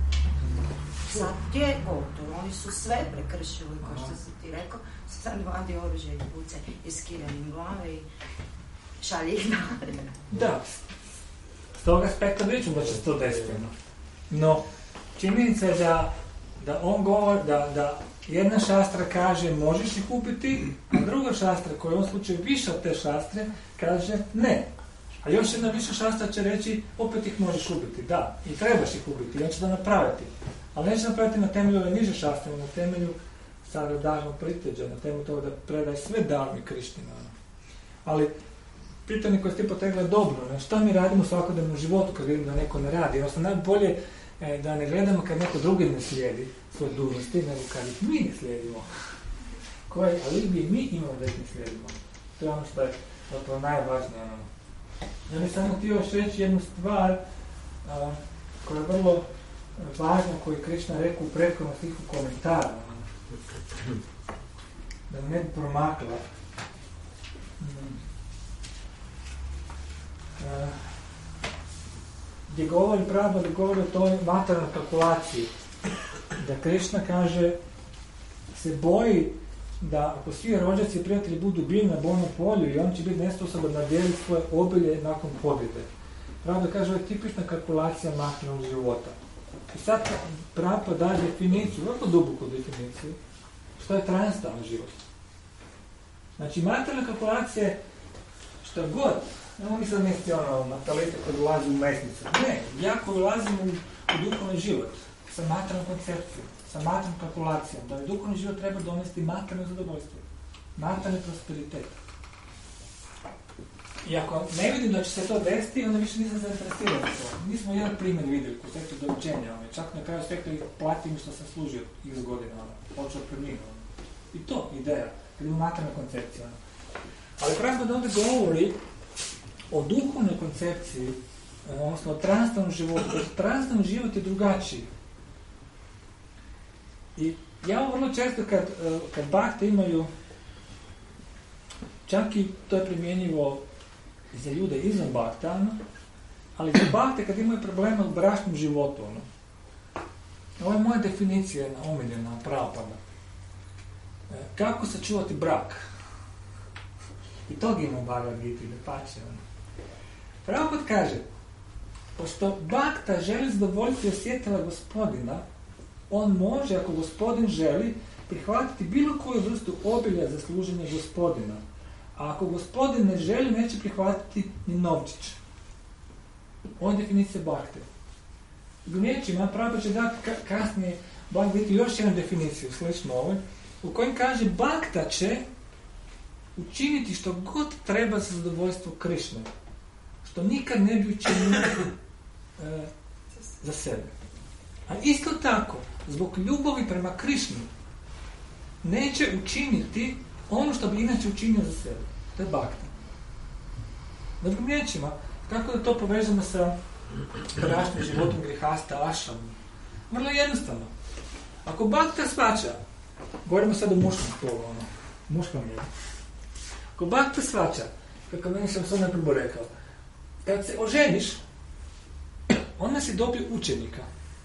Sad ti je gotovo, oni su sve prekršili, kao što si ti rekao, sad vadi oružje i puce i skidaju im glave i šalje ih dalje. Da, s tog aspekta pričam da će se to desiti. No, činjenica je da, da on govori, da, da jedna šastra kaže možeš ih ubiti, a druga šastra koja u ovom slučaju više od te šastre kaže ne. A još jedna više šastra će reći opet ih možeš ubiti, da, i trebaš ih ubiti, i on će da napraviti. Ali neće napraviti na temelju ove niže šastre, na temelju saradagno priteđa na temu toga da predaj sve darmi Kriština. Ono. Ali pitanje koje ste potegla je dobro, ne? Šta mi radimo u svakodnevnom životu kad vidimo da neko ne radi? Odnosno najbolje e, da ne gledamo kad neko drugi ne slijedi svoje dužnosti, nego kad ih mi ne slijedimo. Koje alibi mi imamo da ih ne slijedimo. To je ono što je zapravo najvažnije. Ono. Ja bih samo htio još reći jednu stvar a, koja je vrlo važna, koju je Krišna rekao u prethodnom stihu komentara. Da ne bi promakla. Uh, gdje govori pravo, gdje govori o toj materijalnoj kalkulaciji. Da Krišna kaže, se boji da ako svi rođaci i prijatelji budu bili na bojnom polju i on će biti nesposoban nadijeliti svoje obilje nakon pobjede. Pravo da kaže, ovo je tipična kalkulacija materijalnog života. I sad pravo daje definiciju, vrlo duboku definiciju, što je transitalni život. Znači, materijalna kalkulacija je što god. Nemo mi sad misliti ono, natalite kad ulazi u mesnicu. Ne, ja koji ulazim u, u duhovni život, sa materijalnom koncepcijom, sa materijalnom kalkulacijom, da mi duhovni život treba donesti materijalno zadovoljstvo, materijalni prosperitet. I ako ne vidim da će se to desiti, onda više nisam zainteresiran za to. Mi smo jedan primjer vidjeli u sektoru doručenja, ono, čak na kraju sektora ih platim što sam služio iz godina, ono, počeo pred njim. Ono. I to, ideja, kad ima materijalna koncepcija. Ono. Ali pravo da ovdje govori o duhovnoj koncepciji, odnosno o transitalnom životu. Transitalni život je drugačiji. I ja ovo vrlo često kad, kad bakte imaju, čak i to je primjenjivo za ljude izvan bakta, ono, ali za bakte kad imaju problema u bračnom životu. Ono. Ovo je moja definicija, jedna omiljena, pravopadna. Kako sačuvati brak? I tog ima u Bhagavad Gita, da pače. Ono. Prabhupada kaže, pošto bakta želi zadovoljiti osjetila gospodina, on može, ako gospodin želi, prihvatiti bilo koju vrstu obilja za služenje gospodina. A ako gospodin ne želi, neće prihvatiti ni novčić. Ovo je definicija bakte. Gnječima, Prabhupada će dati ka- kasnije Bhagavad Gita još jednu definiciju, slično ovoj, u kojem kaže, bakta će učiniti što god treba za zadovoljstvo Krišne. Što nikad ne bi učinio e, za sebe. A isto tako, zbog ljubavi prema Krišni, neće učiniti ono što bi inače učinio za sebe. To je bakta. Drugim riječima, kako da to povežemo sa bračnim životom grihasta, ašam? Vrlo jednostavno. Ako bakta shvaća, govorimo sad o muškom spolu, ono, muškom je. Ako bakta shvaća, kako meni sam sad najprvo rekao, kad se oženiš, onda si dobio učenika.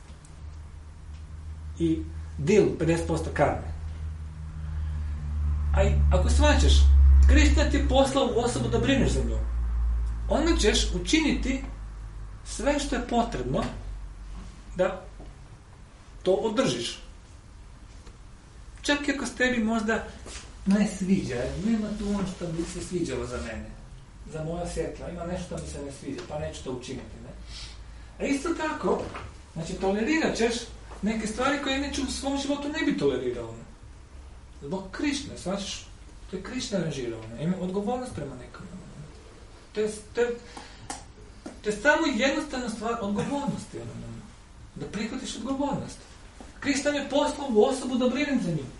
I dil pedeset posto karme. A i ako shvaćaš, Krišna ti je poslao u osobu da brineš za nju, onda ćeš učiniti sve što je potrebno da to održiš. Čak i ako s tebi možda ne sviđa, nema tu ono što bi se sviđalo za mene, za moja svjetla, ima nešto što mi se ne sviđa, pa neću to učiniti. Ne? A isto tako, znači tolerirat ćeš neke stvari koje neću u svom životu ne bi tolerirao. Ne? Zbog Krišne, shvaćaš, to je Krišna aranžirao, ne? Ima odgovornost prema nekom. Ne? To je, to je, to je samo jednostavna stvar odgovornosti. Ne? Da prihvatiš odgovornost. Krišna mi je poslao u osobu da brinem za nju.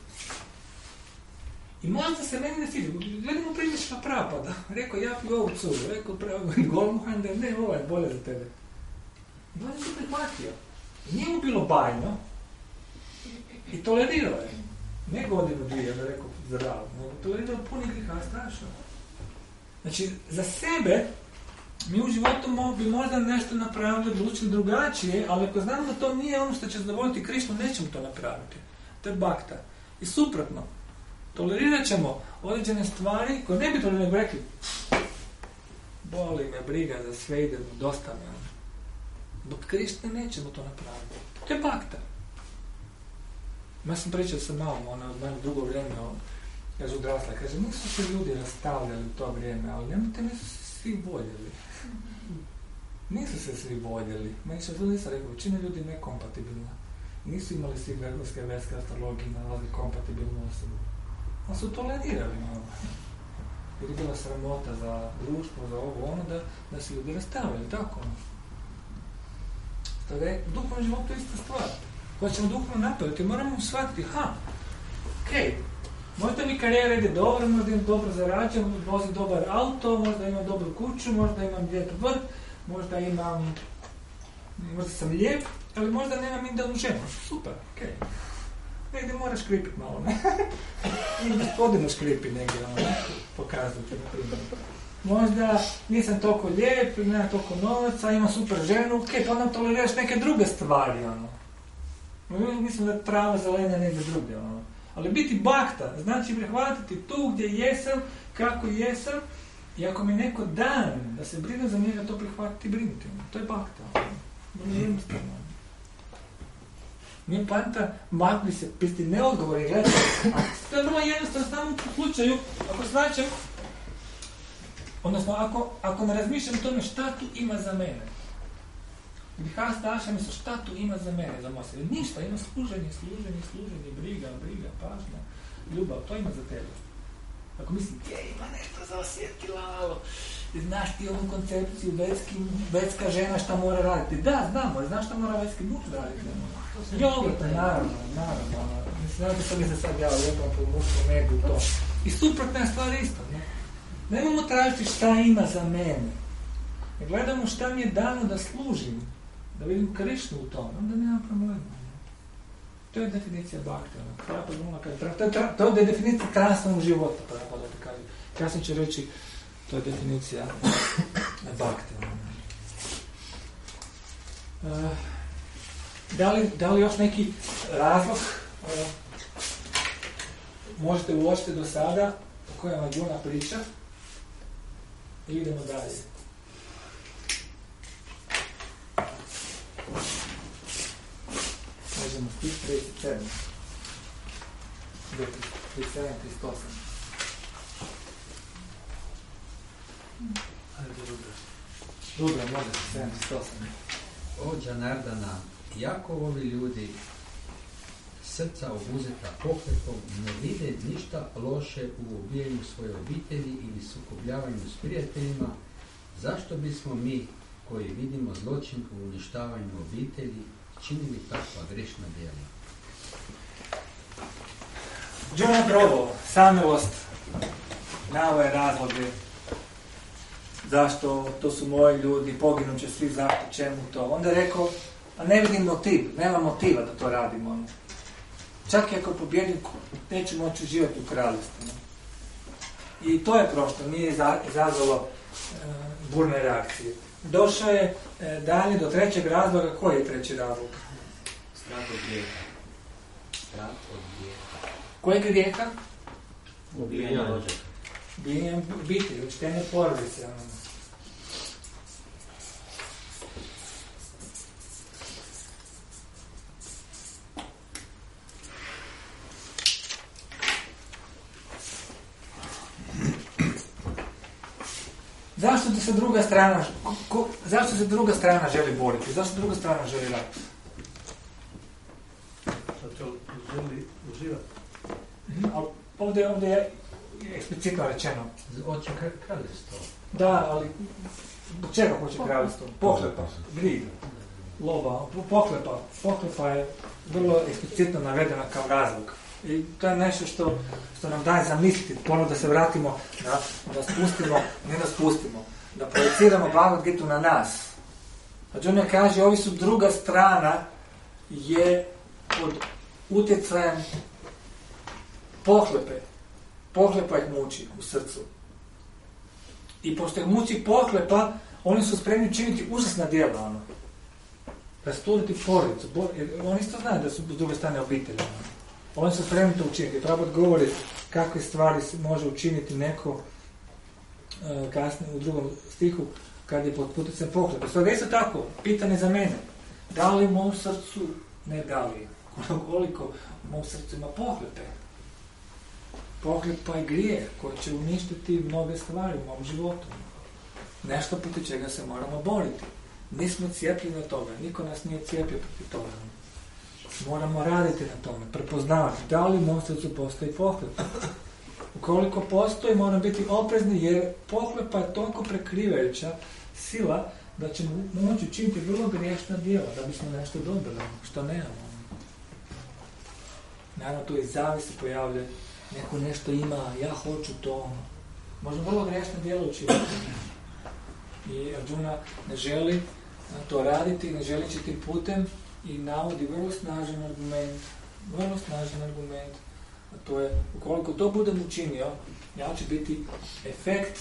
I možda se meni ne sviđa. Gledamo primješka Prabhupada. Rekao, ja piju ovu curu. Rekao, Golmuhanda, ne, ovo je bolje za tebe. I on se prihvatio. I nije mu bilo bajno. I tolerirao je. Ne godinu dvije, da rekao, zdravo. Nego tolerirao puni griha, strašno. Znači, za sebe, mi u životu bi možda nešto napravili, odlučili drugačije, ali ako znamo da to nije ono što će zadovoljiti Krišnu, nećemo to napraviti. To je bakta. I suprotno. Tolerirat ćemo određene stvari koje ne bi tolerirali, rekli, boli me briga za sve, idem, dosta me. Dok Krišne nećemo to napraviti. To je bakta. Ja sam pričao sa malom, ona od mene drugo vrijeme, on, kaže odrasla, kaže, nisu se ljudi rastavljali u to vrijeme, ali nemojte, nisu se svi voljeli. Nisu se svi voljeli. Meni što to nisam rekao, većina ljudi je nekompatibilna. nisu imali svi vrhunske verske astrologije, nalazi kompatibilnu osobu. On su tolerirali malo. Jer je bila sramota za društvo, za ovo ono, da, da se ljudi rastavili, tako ono. Stoga je duhovno životu ista stvar. Hoćemo duhovno napraviti, moramo shvatiti, ha, okej, okay, možda mi karijera ide dobro, možda imam dobro zarađujem, vozim dobar auto, možda imam dobru kuću, možda imam lijep vrt, možda imam, možda sam lijep, ali možda nemam idealnu ženu. Super, okej. Okay. Negdje moraš škripiti malo, ne? I gospodinu škripi negdje, ono, ne? Pokazati, na primjer. Možda nisam toliko lijep, nemam toliko novaca, imam super ženu, okej, okay, pa onda toleriraš neke druge stvari, ono. Mislim da trava zelenja negdje drugdje, ono. Ali biti bakta, znači prihvatiti tu gdje jesam, kako jesam, i ako mi neko dan da se brine za njega, to prihvatiti i brinuti. To je bakta. Vrlo jednostavno. Nije panta, makli se, pisti neodgovori, gledaj. To je vrlo jednostavno, samo u slučaju, ako svačam, odnosno ako, ako ne razmišljam o tome šta tu ima za mene. Grihasta Aša misle šta tu ima za mene, za moje sebe. Ništa, ima služenje, služenje, služenje, briga, briga, pažnja, ljubav, to ima za tebe. Ako mislim, je, ima nešto za osjetilalo, znaš ti ovu koncepciju, vetski, vetska žena šta mora raditi. Da, znamo, znaš šta mora vetski muž raditi. Joga, naravno, naravno. Mislim, da sam se sad ja lijepam po muškom egu to. I suprotna je stvar isto, ne? Nemamo tražiti šta ima za mene. Ne gledamo šta mi je dano da služim, da vidim Krišnu u tom, onda nema problema. To je definicija bakta. To, to, to je definicija transformnog života, pa da ti kažem. Kasnije ću reći, to je definicija bakta. Uh, da, li, da li još neki razlog uh, možete uočiti do sada o kojem Arjuna priča i idemo dalje. Možemo stići trideset sedam. trideset sedam, trideset osam. Ajde, dobro. Dobro, može se sedam, trideset osam. O Janardana, jako ovi ljudi srca obuzeta pohlepom ne vide ništa loše u ubijanju svoje obitelji ili sukobljavanju s prijateljima, zašto bismo mi, koji vidimo zločin u uništavanju obitelji, činili takva grešna djela? Arjuna je probao samilost, naveo je razloge zašto to su moji ljudi, poginut će svi, zašto, čemu to. Onda je rekao, a ne vidim motiv, nema motiva da to radimo. Čak i ako pobjedim, neću moći živjeti u kraljevstvu. I to je prosto, nije izazvalo e, burne reakcije. Došao je e, dalje do trećeg razloga. Koji je treći razlog? Strah od grijeha. Strah od grijeha. Kojeg grijeha? Ubijanje rođaka. Ubijanje biti, učitenje porodice. Zašto se druga strana, ko, zašto se druga strana želi boriti? Zašto druga strana želi rat? Zato želi uživati. Mm-hmm. Ali ovdje, ovdje je eksplicitno rečeno. Hoće kraljevstvo. Da, ali zbog čega hoće kraljevstvo? Pohlepa, briga, lova, pohlepa. Pohlepa je vrlo eksplicitno navedena kao razlog. I to je nešto što, što nam daje zamisliti, ponovno da se vratimo, da, da spustimo, ne da spustimo, da projeciramo Bhagavad Gitu na nas. Arjuna kaže, ovi su druga strana je pod utjecajem pohlepe. Pohlepa ih muči u srcu. I pošto ih muči pohlepa, oni su spremni činiti užasna djela, ono. Rasturiti porodicu, oni isto znaju da su s druge strane obitelji, ono. Oni su spremni to učiniti. Prabhupada govori kakve stvari se može učiniti neko uh, kasnije u drugom stihu kad je pod utjecajem pohlepe. Stoga isto tako, pitanje za mene. Da li u mom srcu, ne da li, koliko u mom srcu ima pohlepe? Pohlepa je grijeh koji će uništiti mnoge stvari u mom životu. Nešto protiv čega se moramo boriti. Nismo cijepljeni od toga. Niko nas nije cijepio protiv toga. moramo raditi na tome, prepoznavati da li u mom srcu postoji pohlepa. Ukoliko postoji, moram biti oprezni jer pohlepa je toliko prekrivajuća sila da ćemo moći učiniti vrlo griješna djela da bismo nešto dobili, što nemamo. Naravno, tu i zavist se pojavlja, neko nešto ima, ja hoću to. Možda vrlo griješna djela učiniti. I Arjuna ne želi to raditi, ne želi ići tim putem i navodi vrlo snažan argument, vrlo snažan argument, a to je, ukoliko to budem učinio, ja će biti efekt,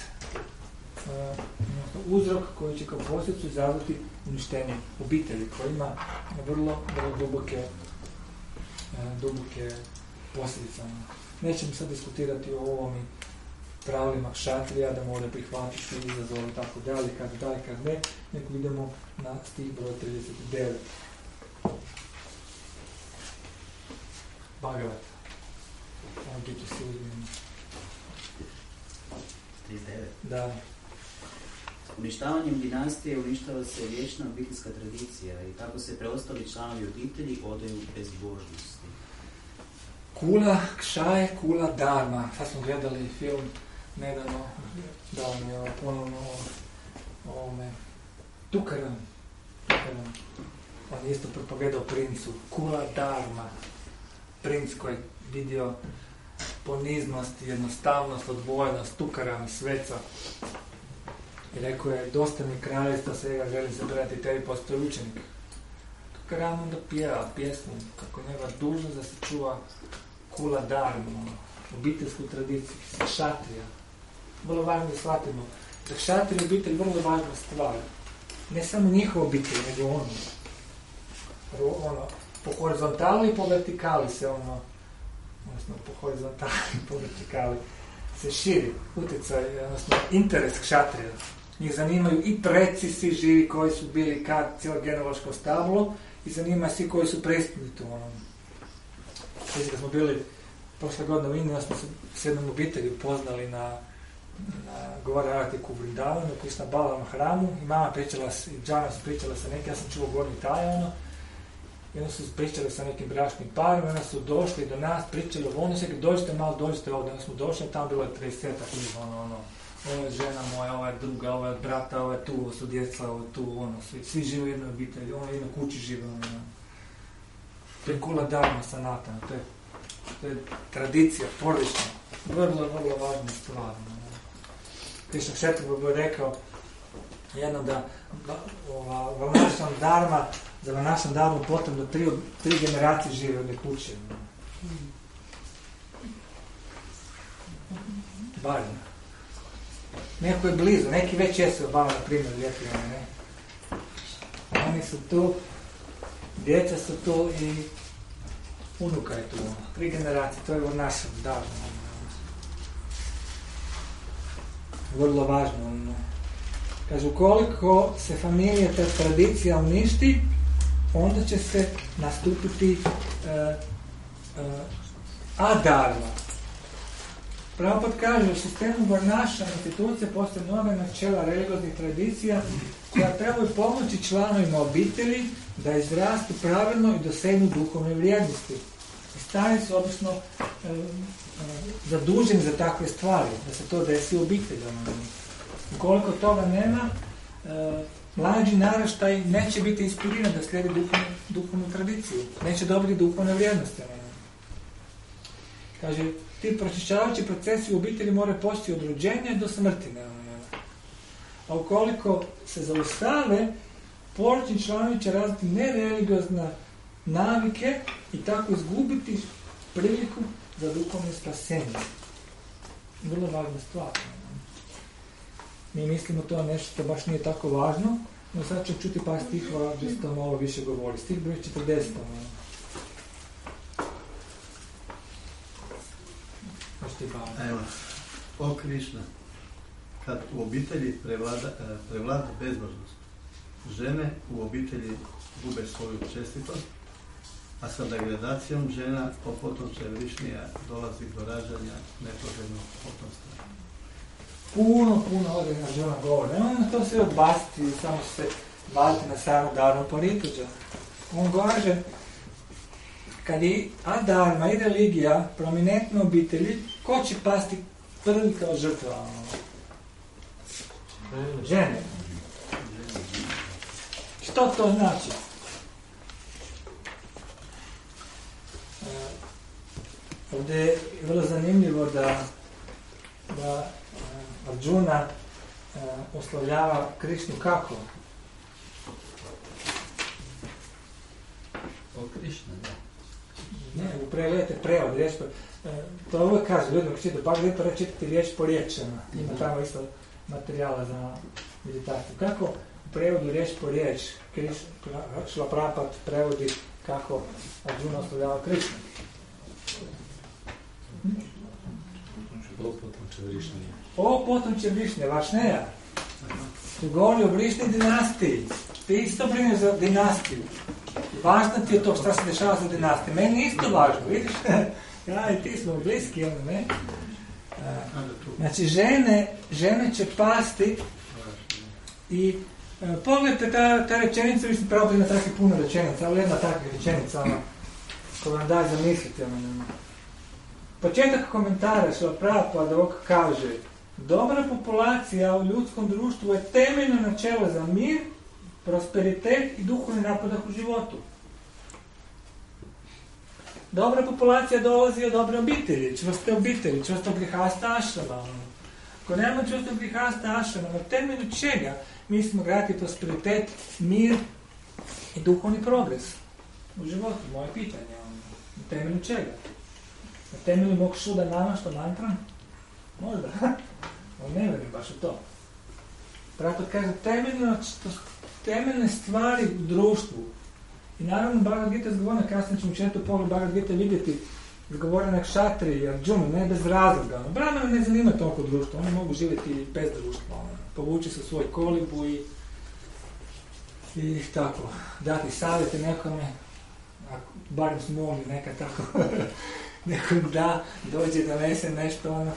uh, uzrok koji će kao posljedicu izazvati uništenje obitelji, koja ima vrlo, vrlo duboke, uh, duboke posljedice. Nećemo sad diskutirati o ovom i pravilima kšatrija, da mora prihvatiti izazov i tako dalje, kad dalje, kad ne, nego idemo na stih broj trideset devet. Bhagavat. Ovdje će se uzmijeni. trideset devet. Da. Uništavanjem dinastije uništava se vječna obiteljska tradicija i tako se preostali članovi obitelji odaju bezbožnosti. Kula kšaje, kula dharma. Sad smo gledali film nedavno, dao mi je ponovno o ovome Tukaram. Tukaram. On je isto propovedao princu. Kula dharma. Princ koji je vidio poniznost, jednostavnost, odvojenost, Tukaram, sveca. I rekao je, dosta mi kraljevstva, svega želim zabrati, tebi postoji učenik. Tukaram onda pjeva pjesmu, kako je njega dužnost da se čuva kula dharma, obiteljsku tradiciju, kšatrija. Vrlo važno da shvatimo. Za kšatriju obitelj vrlo važna stvar. Ne samo njihova obitelj, nego ono. ono po horizontali i po vertikali se ono, odnosno po horizontali i po vertikali se širi utjecaj, odnosno interes kšatrija. Njih zanimaju i preci svi živi koji su bili kad cijelo genealoško stablo i zanimaju svi koji su prespili tu ono. Znači kad smo bili prošle godine u Indiji, smo se s jednom obitelji upoznali na, na govore Aratiku u Vrindavanu, u Krišna Balama hramu i mama pričala, i Džana su pričala sa nekim, ja sam čuo gornji taj ono, i onda su pričali sa nekim bračnim parom, onda su došli do nas, pričali o ono, sve dođite malo, dođite ovdje, onda smo došli, tamo bilo je tridesetak ljudi, ono, ono, ovo je žena moja, ovo je druga, ovo je brata, ovo je tu, ovo su djeca, ovo je tu, ono, svi, svi žive u jednoj obitelji, ono u jednoj kući žive, ono, to je kula dharma sanatana, to je, to je tradicija, porodična, vrlo, vrlo važna stvar. Krišna Kšetrpa bi rekao jednom da Varnašam dharma, za Varnašam dharma potrebno tri, tri generacije žive u jednoj kući. Važno. Neko je blizu, neki već jesu obavljeni na primjer lijepi, ne? Oni su tu, djeca su tu i unuka je tu, tri generacije, to je Varnašam dharma. Vrlo važno. Kaže, ukoliko se familija, ta tradicija uništi, onda će se nastupiti uh, uh, adharma. Prabhupada kaže, u sistemu Varnašam institucije postoje mnoga načela religioznih tradicija koja trebaju pomoći članovima obitelji da izrastu pravilno i dosegnu duhovne vrijednosti. I stari su obično uh, uh, zaduženi za takve stvari, da se to desi u obitelji. Ukoliko toga nema, e, mlađi naraštaj neće biti inspiriran da slijedi duhovnu, duhovnu tradiciju. Neće dobiti duhovne vrijednosti. Ne. Kaže, ti pročišćavajući procesi u obitelji moraju postoji od rođenja do smrti. Ne. A ukoliko se zaustave, porodični članovi će razviti nereligiozne navike i tako izgubiti priliku za duhovno spasenje. Vrlo važna stvar. Mi mislimo to nešto što baš nije tako važno, no sad ću čuti par stihova gdje se to malo više govori. Stih broj četrdeset. Evo, o Krišna, kad u obitelji prevlada, prevlada bezbožnost, žene u obitelji gube svoju čestitost, a sa degradacijom žena po potomče Višnija dolazi do rađanja nepoželjnog potomstva. Puno, puno ovdje na žena govore. Nemoj na to sve odbaciti, samo se baviti na samo davno polituđa. On kaže, kad i adharma i religija, prominentne obitelji, ko će pasti prvi kao žrtva? Žene. Što to znači? Ovdje je vrlo zanimljivo da, da Arjuna oslavljava Krišnu kako? O Krišna, da. Ne, uprelete prevod, riječ po... To uvijek kaže, ljudima čitati, pa gledajte rečitati riječ po riječima. Ima tamo isto materijala za meditaciju. Kako u prevodu riječ po riječ Šrila Prabhupada prevodi kako Arjuna oslavljava Krišnu? O potomče Vrišnje. O potomče Vrišnje, Vašneja. Tu govori o Vrišnji dinastiji. Ti isto brineš za dinastiju. Važno ti je to što se dešava za dinastiju. Meni isto važno, vidiš? Ja i ti smo bliski, ono ne? Znači, žene, žene će pasti i e, pogledajte ta, ta rečenica, mislim, pravo ima takve puno rečenica, ali jedna takva rečenica, ono, koja vam daje zamisliti, ono, početak komentara što pravo da ovog kaže: dobra populacija u ljudskom društvu je temeljno načelo za mir, prosperitet i duhovni napredak u životu. Dobra populacija dolazi od dobre obitelji, čvrste obitelji, čvrstog grihasta ašrama. Ako nemamo čvrstog grihasta ašrama, na temelju čega mi smo graditi prosperitet, mir i duhovni progres u životu? Moje pitanje. Na temelju čega? Na temelju mog šuda nama što mantram? Možda. Ali ne vjerujem baš u to. Pravo kaže temeljno, temeljne stvari u društvu. I naravno Bhagavad Gita izgovorena, kasnije ćemo u četvrtom pogledu Bhagavad Gita vidjeti izgovorena Kshatri i Arjuna, ne bez razloga. Brahmana ne zanima toliko društvo, oni mogu živjeti bez društva. Povući se u svoj kolibu i, i tako, dati savjete nekome, ako, barem smo mogli nekad tako, nekom da, dođe da nese nešto, ono.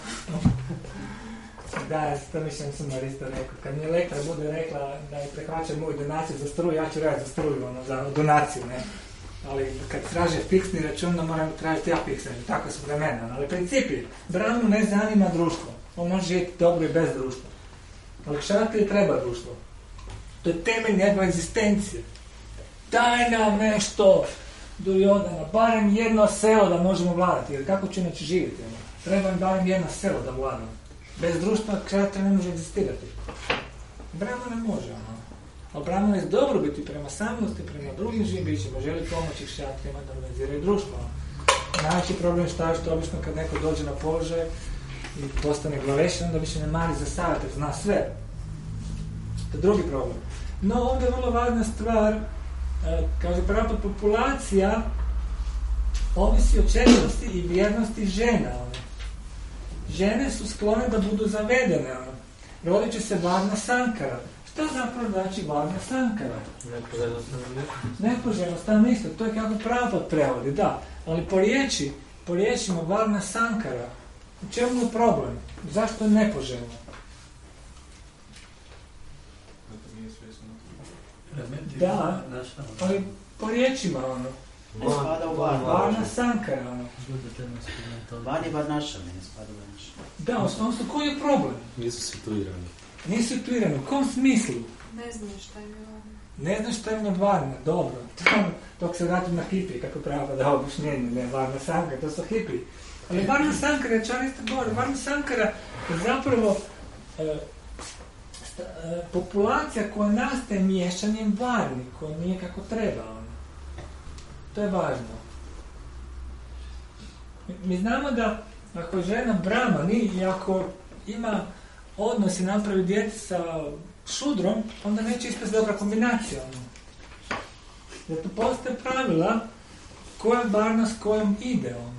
Da, to mislim sam isto rekao. Kad mi elektra bude rekla da je prihvaća moju donaciju za struju, ja ću raditi za struju, ono, za donaciju, ne. Ali kad traže fiksni račun, da moram tražiti ja fiksni, tako su vremena. Ali principi, Brahmanu ne zanima društvo. On može živjeti dobro i bez društva. Ali Kshatriji treba društvo. To je temelj njegove egzistencije. Daj nam nešto, Duryodhana, barem jedno selo da možemo vladati, jer kako će inače živjeti? Ono? Treba im barem jedno selo da vladamo. Bez društva Kshatrija ne može egzistirati. Brahman ne može, ono. Ali Brahman je dobro biti prema samnosti, prema drugim živim bićima, želi pomoći Kshatrijama da organiziraju društvo. Najveći problem šta je što obično kad neko dođe na položaj i postane glavešan, onda više ne mari za savjet, zna sve. To je drugi problem. No, ovdje je vrlo važna stvar, kaže pravo populacija ovisi o čestnosti i vjernosti žena. Žene su sklone da budu zavedene. Rodit će se Varna Sankara. Šta zapravo znači Varna Sankara? Nepoželjno stanovništvo. Nepoželjno stanovništvo, to je kako pravo prevodi, da. Ali po riječi, po riječima Varna Sankara, u čemu je problem? Zašto je nepoželjno? Da, ali po riječima, ono. Ne spada u Varna. Varna Sankara, ono. Varni Varnaša, ne spada u Varnaša. Da, odnosno, koji je problem? Nisu situirani. Nisu situirani, u kom smislu? Ne znam šta im je Varna. Ne znam šta im je Varna, dobro. Dok se vratim na hipi, kako pravo da objašnjenje, ne, Varna Sankara, to su hipi. Ali Varna Sankara, ja čar isto govorim, Varna Sankara je zapravo e, sta, e, populacija koja nastaje miješanjem Varni, koja nije kako treba. Ono. To je važno. Mi, mi znamo da ako je žena Brahmani i ako ima odnos i napravi dijete sa šudrom, onda neće ispast dobra kombinacija. Ono. Zato postoje pravila koja Varna s kojom ide. Ono.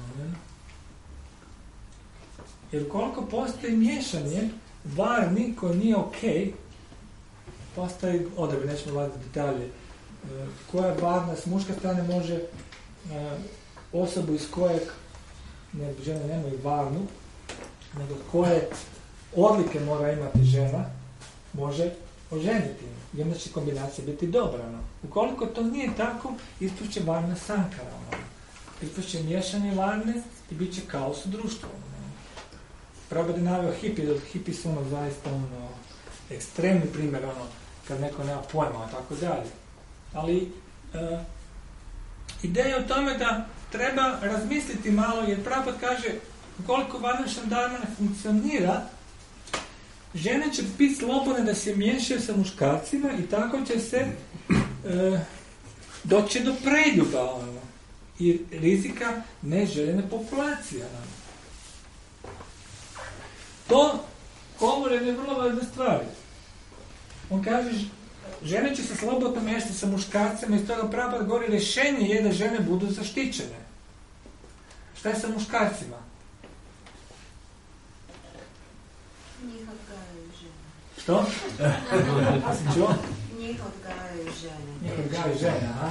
Jer koliko postoji miješanje Varni koji nije ok, postoji odabir, nećemo vladati detalje, koja Varna s muške strane može osobu iz kojeg ne, žene nemaju Varnu, nego koje odlike mora imati žena, može oženiti. I onda će kombinacija biti dobra. No. Ukoliko to nije tako, ispuće Varna Sankara. No. ispašće miješanje varne i bit će kaos u društvu. Prabhupada je naveo hipi, hipi su ono zaista ono, ekstremni primjer, ono, kad neko nema pojma, tako dalje. Ali uh, ideja je o tome da treba razmisliti malo, jer Prabhupada kaže, koliko Varnašam dharma ne funkcionira, žene će biti slobodne da se miješaju sa muškarcima i tako će se uh, doći do preljuba, ono, i rizika neželjene populacije. Ono. To govore je vrlo važne stvari. On kaže, žene će se slobodno miješati sa muškarcima i stoga Prabhupada govori, rješenje je da žene budu zaštićene. Šta je sa muškarcima? Njih odgajaju žene. Što? Čuo? Njih odgajaju žene. Njih odgajaju žene, a?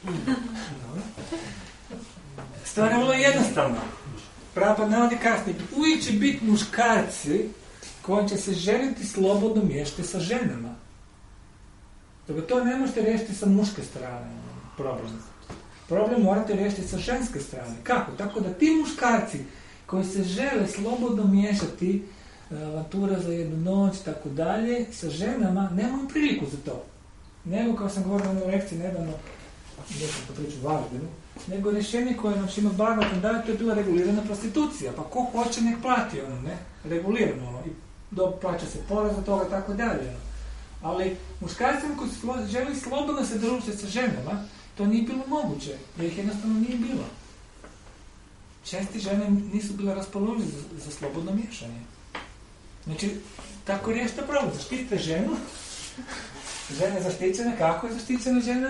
Stvar je vrlo jednostavna. Prabhupada navodi kasnije, uvijek će biti muškarci koji će se želiti slobodno miješati sa ženama. Dakle, to ne možete riješiti sa muške strane, problem. Problem morate riješiti sa ženske strane. Kako? Tako da ti muškarci koji se žele slobodno miješati, avantura za jednu noć, tako dalje, sa ženama, nemaju priliku za to. Nego, kao sam govorio na lekciji nedavno, nisam to priču važdenu, nego rješenje koje nam Šrimad Bhagavatam daje, to je bila regulirana prostitucija. Pa ko hoće nek plati ono, ne? Regulirano ono. I do, plaća se porez za toga, tako dalje. Ono. Ali muškarcima koji su želi slobodno se družiti sa ženama, to nije bilo moguće, jer ih jednostavno nije bilo. Česti žene nisu bile raspoložene za, za slobodno miješanje. Znači, tako riješite problem. Zaštite ženu. Žena je zaštićena. Kako je zaštićena žena?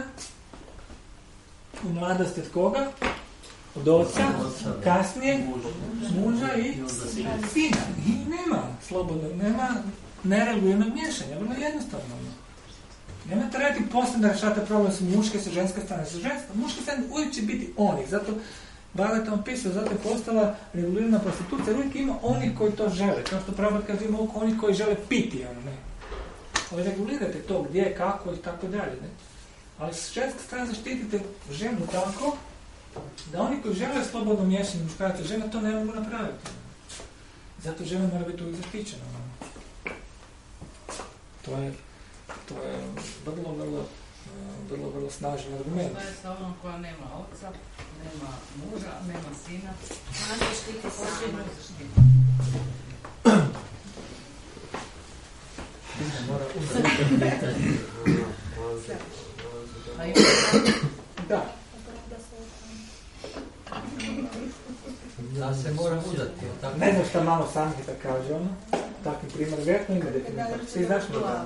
U mladosti od koga? Od oca, kasnije muža i sina. I nema slobodno, nema nereguliranog miješanja. Vrlo jednostavno. Nema trebati posebno da rešate problem sa muške, sa ženske strane. Sa ženske, muške strane uvijek će biti onih. Zato Bhagavatam pisao, zato je postala regulirana prostitucija. Uvijek ima oni koji to žele. Kao što Prabhupada kaže, ima oni koji žele piti. Ono, ne. Ali regulirate to gdje, kako i tako dalje. Ne. Ali s ženske strane zaštitite ženu tako da oni koji žele slobodno miješanje muškarca žena to ne mogu napraviti. Zato žena mora biti uvijek zaštićena. To je, to je vrlo, vrlo, vrlo, vrlo snažan argument. To je sa onom koja nema oca, nema muža, nema sina. Ona zaštiti sama. Da. Da se mora udati. Ne znam šta malo Samhita kaže ono. Takvi primjer, vjerojatno ima definitivno. Svi znaš mi da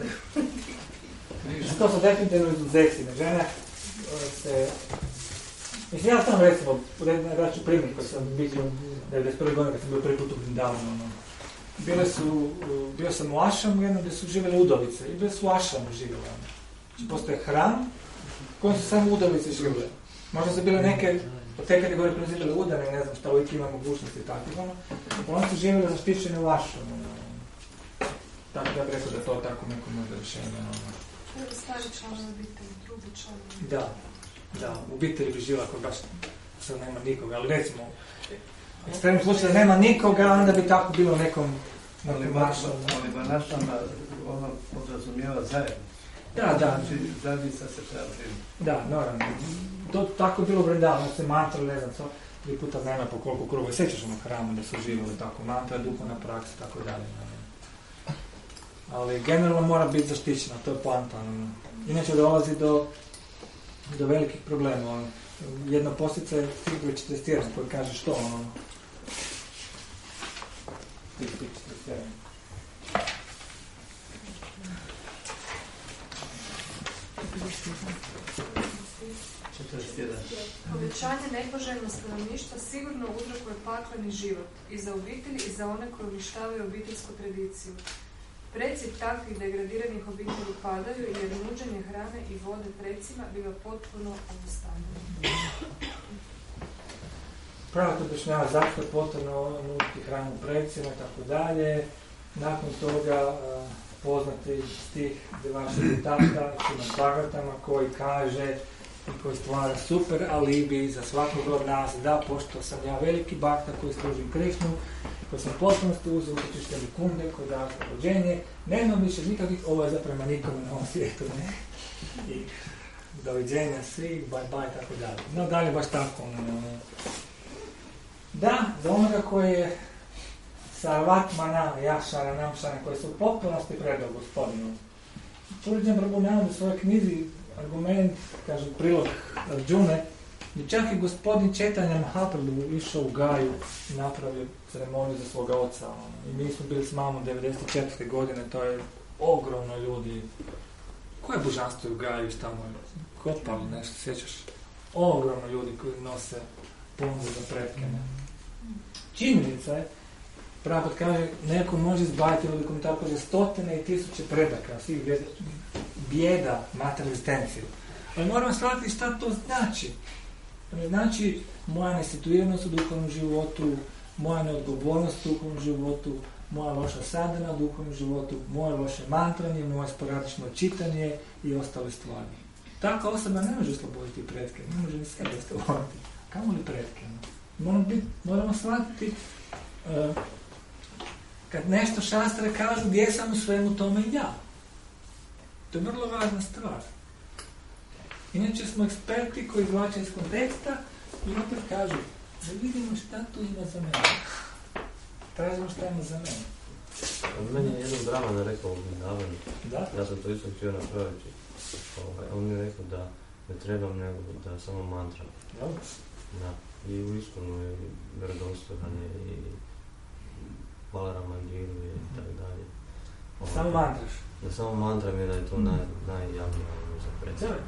to su definitivno izuzeci. Žene se... Mislim, ja sam recimo, da ću primjer koji sam vidio devedeset prve godine kad sam bio prvi put u Vrindavanu. Bile su, bio sam u Ašamu jednom gdje su živjele udovice i bile su u Ašamu živjele. Znači, postoje hram u kojem su samo udovice živjele. Možda su bile neke od te kategorije koje su živjele udane, ne znam šta uvijek ima mogućnosti i takvih ono. Oni su živjeli zaštićene u Ašamu. Tako da bih rekao da to tako neko možda rješenje. Stari članovi obitelji, drugi članovi. Da, da, u obitelji bi živjela ako baš sad nema nikoga, ali recimo u ekstremnom slučaju da nema nikoga, onda bi tako bilo nekom ali Varnašama ono podrazumijeva zajedno. Da, da. Znači zajednica se treba primiti. Da, naravno. To tako je bilo u Vrindavu, se mantra, ne znam, so, tri puta dnevno po koliko kruga. Sjećaš ono hramu da su živjeli tako, mantra, duhovna praksa, tako dalje. Ali generalno mora biti zaštićena, to je poanta. Inače dolazi do, do velikih problema. Jedna posljedica je Figure četrdeset jedan koji kaže što ono. Povećanje nepoželjnog stanovništva sigurno uzrokuje pakleni život i za obitelji i za one koji uništavaju obiteljsku tradiciju. Preci takvih degradiranih obitelji padaju jer nuđenje hrane i vode precima biva potpuno obustavljeno. Pravo to objašnjava zašto je potrebno nuditi hranu precima i tako dalje. Nakon toga uh, poznati stih Devaša Tata Šrimad Bhagavatam koji kaže i koji stvara super alibi za svakog od nas, da pošto sam ja veliki bakta koji služim Krišnu, koji sam potpunosti uzeo utočište mi kunde, koji daje rođenje, nema više nikakvih obaveza prema nikome na ovom svijetu, ne? I doviđenja svi, bye bye, tako dalje. No, dalje baš tako, ono, da, za onoga koji je Sarvatmana, Jašara, Namšana, koji su u potpunosti predao gospodinu. Tvrđan Prabhu navodi u svojoj knjizi argument, kaže prilog Arjune, gdje čak i gospodin Četanja Mahaprabhu išao u Gaju i napravio ceremoniju za svoga oca. I mi smo bili s mamom devedeset četvrte godine, to je ogromno ljudi. Koje božanstvo je u Gaju tamo? Kopali nešto, sjećaš? Ogromno ljudi koji nose ponudu za pretke. Činjenica je, Prabhupada kaže, neko može izdvajati ili komentar kaže stotine i tisuće predaka, svih bijeda materijalne egzistencije. Ali moramo shvatiti šta to znači. To znači moja nesituiranost u duhovnom životu, moja neodgovornost u duhovnom životu, moja loša sadhana u duhovnom životu, moje loše mantranje, moje sporadično čitanje i ostale stvari. Taka osoba ne može osloboditi pretke, ne može ni sebe osloboditi. Kamo li pretke? Moramo, biti, moramo shvatiti uh, kad nešto šastre kažu gdje sam u svemu tome ja. To je vrlo važna stvar. Inače smo eksperti koji izvlače iz konteksta i opet kažu da vidimo šta tu ima za mene. Tražimo šta ima za mene. Od meni je jedan brahman rekao u Vrindavanju. Da? Ja sam to isto htio napraviti. Ovaj, on mi je rekao da ne trebam nego da samo mantra. Dobro. Da. I u iskonu je vjerodostojan je i Balarama Giru i tako dalje. Ovaj, samo mantraš? Da samo mantra mi je da je to naj, najjavnije za predstavu.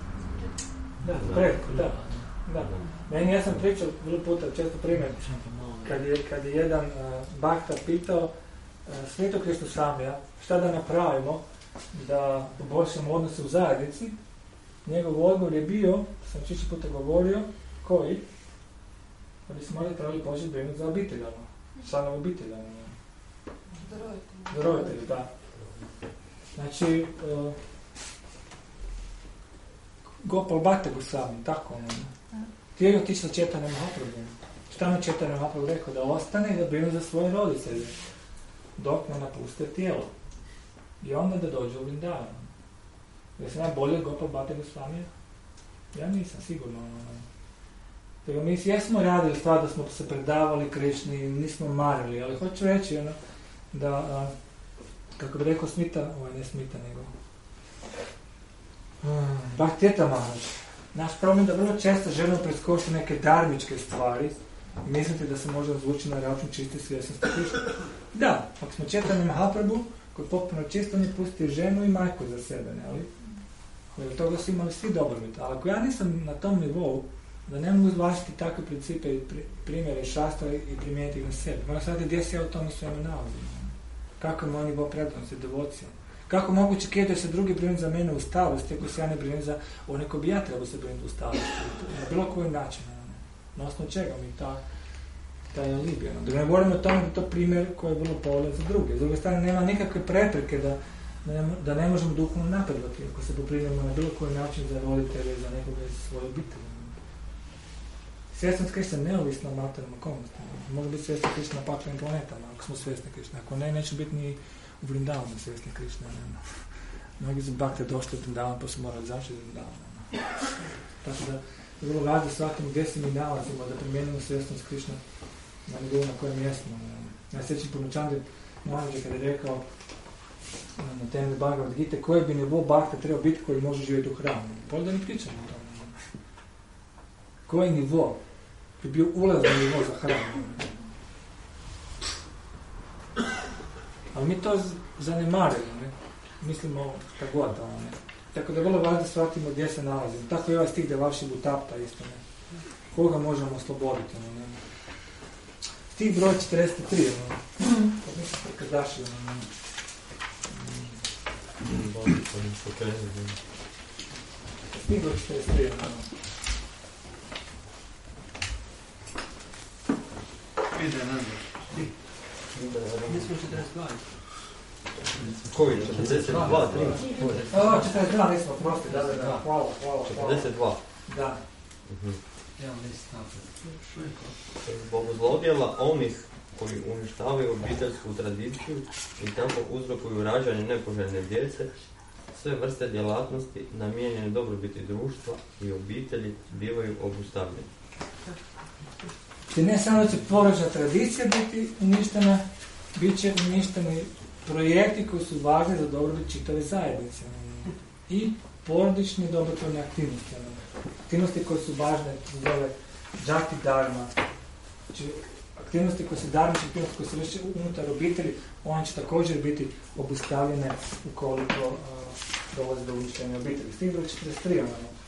Da, pretko, da. Da. Meni ja sam pričao vrlo puta, često primjer, kad je, kad je jedan uh, bakta pitao uh, Sveto Kristu Samija šta da napravimo da poboljšamo odnose u zajednici, njegov odgovor je bio, sam čisto puta govorio, koji? Da bi se možda trebali početi brinuti za obiteljama, članove obiteljama. Za roditelji, da. Znači, uh, Gopal Bhatta Goswami, tako ono. Htio je otići sa Četanja Mahaprabhu. Šta mu Četanja Mahaprabhu rekao? Da ostane i da brinu za svoje roditelje, dok ne napuste tijelo. I onda da dođe u Vrindavan. Ja sam najbolje od Gopal Bhatta Goswami? Ja nisam, sigurno. Tako mi jesmo radili stvar da smo se predavali Krišni, nismo marili, ali hoću reći ono, da, a, kako bi rekao Smita, ovaj ne Smita, nego Hmm. Bhaktiyata Maharaj. Naš problem je da vrlo često želimo preskočiti neke dharmičke stvari i misliti da se možda zvuči na račun čiste svjesnosti Krišne. Da, ako smo Četanja Mahaprabhu, koji potpuno čisto ne pusti ženu i majku za sebe, ne, ali koji od toga su imali svi dobrobit. Ali ako ja nisam na tom nivou, da ne mogu izvlačiti takve principe i primjere šastra i primijeniti ih na sebe. Moram sad gdje se ja u tome svemu nalazim. Kako je moj nivo predanosti, devocija. Kako moguće kje da se drugi brinu za mene u stalosti, ako se ja ne brinu za one koji bi ja trebao se brinuti u stalosti. Na bilo koji način. Na osnovu čega mi ta, taj alibi. Da ne govorimo o tome da je to primjer koji je vrlo povoljan za druge. S druge strane, nema nikakve prepreke da, da ne možemo duhovno napredovati ako se poprinemo na bilo koji način za roditelje, za nekoga iz svoje obitelji. Svjesnost Krišna neovisna o materijalnom okolnostima. Može biti svjesna Krišna na paklenim planetama, ako smo svjesni Krišna. Ako ne, neće biti ni u Vrindavanu svjesni Krišna. Mnogi su bakte došli u Vrindavan pa su morali zaći iz Vrindavana. Tako da je vrlo važno shvatimo gdje se mi nalazimo, da primijenimo svjesnost Krišna na nivou na kojem jesmo. Ja sjećam Purnačandi Maharaj kada je rekao na temi Bhagavad Gita koji bi nivo bakta trebao biti koji može živjeti u hramu. Pa da ne pričamo o tome. Koji nivo bi bio ulazan nivo za hram. Ali mi to zanemarimo, ne? Mislimo šta god, ne? Tako da je vrlo važno da shvatimo gdje se nalazimo. Tako i ovaj stih Devaši Butapta isto, ne? Koga možemo osloboditi, ne? Stih broj četrdeset tri, ne? To mislim Prkadaši, ne? Stih broj četrdeset tri, ne? Ide nazad. Mi smo četrdeset dva. Koji? četrdeset dva, tri. O, četrdeset dva nismo, prosti, da, da, da, hvala, hvala. četrdeset dva. Da. Mhm. Ja, mislim, Zbog zlodjela onih koji uništavaju obiteljsku tradiciju i tako uzrokuju rađanje nepoželjne djece, sve vrste djelatnosti namijenjene dobrobiti društva i obitelji bivaju obustavljene. Znači ne samo da će porodična tradicija biti uništena, bit će uništeni projekti koji su važni za dobrobit čitave zajednice i porodične dobrotvorne aktivnosti. Aktivnosti koje su važne, to se zove džati dharma. Znači, aktivnosti koje se dharma, aktivnosti koje se vrše unutar obitelji, one će također biti obustavljene ukoliko uh, dolazi do uništenja obitelji. Stih broj četrdeset tri.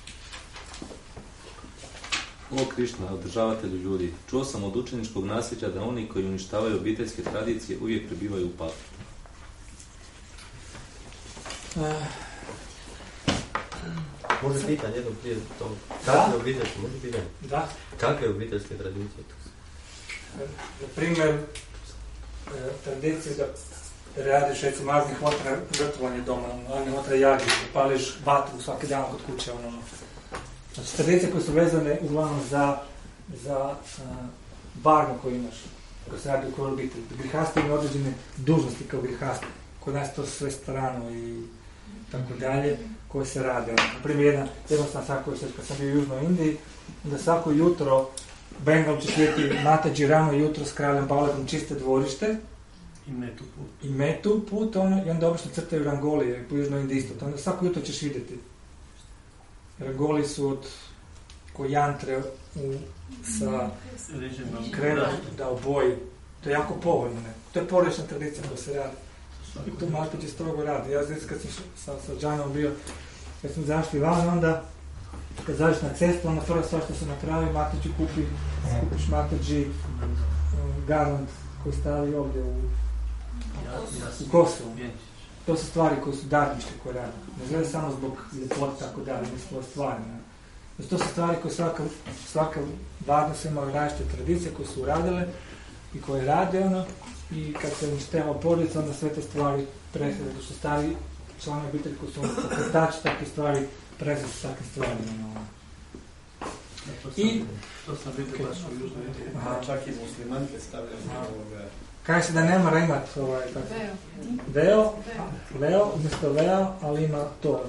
O Krišna, održavatelju ljudi, čuo sam od učeničkog nasljeđa da oni koji uništavaju obiteljske tradicije uvijek prebivaju u paklu. Uh, Može pitanje jedno prije toga. Kakve obiteljske, može pitanje? Da. Kakve obiteljske tradicije? Na primjer, tradicije da radiš recimo raznih otra žrtvovanje doma, raznih otra jagi, pališ vatru svaki dan kod kuće, ono. Znači, tradicije koje su vezane uglavnom za, za uh, barnu koju imaš, koji se radi u kojoj obitelji. Grihasti imaju određene dužnosti kao grihasti. Kod nas to sve strano i tako dalje, koje se rade. Na primjer, jedna jednostavna stvar koja se, kad sam bio u Južnoj Indiji, da svako jutro Bengal će svijeti Mataji rano jutro s kraljem Balakom čiste dvorište i metu put. I metu put, ono, i onda obično crtaju rangolije, po Južnoj Indiji isto. Onda svako jutro ćeš vidjeti. Rangoli su od kojantre u, sa krenom da oboji. To je jako povoljno. Ne? To je porodična tradicija koja se radi. I to Mataji strogo radi. Ja znači kad sam sa, sa Džanom bio, kad smo zašli van, onda kad zaviš na cestu, onda prva stvar što se napravi, Mataji kupi, kupiš Mataji um, garland koji stavi ovdje u, u Kosovu. To su stvari koje su darnište koje radi. Ne gleda samo zbog ljepota tako dalje, mislim stvari. Znači, to su stvari koje svaka, svaka varna se ima različite tradicije koje su uradile i koje rade ono, i kad se uništeva porodica, onda sve te stvari presede, to su stari članovi obitelji koji su pokretači takve stvari, presede su takve stvari. Ono. I to sam vidio baš u Južnoj Indiji, čak i muslimanke stavljaju ovoga. Kaže se da ne mora imati ovaj, veo, veo, umjesto veo, ali ima to.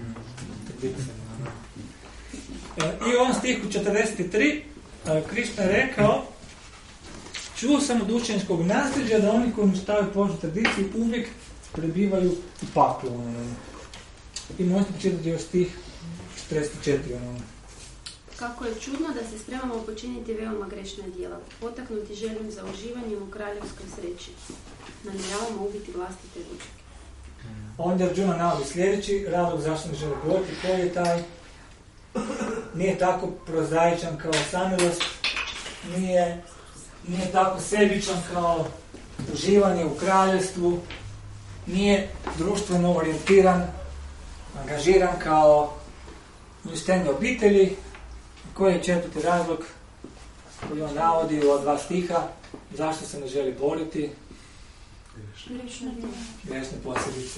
I u ovom stihu četrdeset tri Krišna je rekao: čuo sam od učeničkog nasljeđa da oni koji uništavaju porodičnu tradiciju uvijek prebivaju u paklu. I možete čitati još stih četrdeset četiri. Kako je čudno da se spremamo počiniti veoma grešna djela, potaknuti željom za uživanjem u kraljevskoj sreći. Namjeravamo ubiti vlastite ručke. Onda Arjuna navodi sljedeći razlog zašto ne žele govoriti, koji je taj, nije tako prozaičan kao samilost, nije, nije tako sebičan kao uživanje u kraljevstvu, nije društveno orijentiran, angažiran kao uništenje obitelji. Koji je četvrti razlog koji on navodi u ova dva stiha, zašto se ne želi boriti? Grešne posljedice.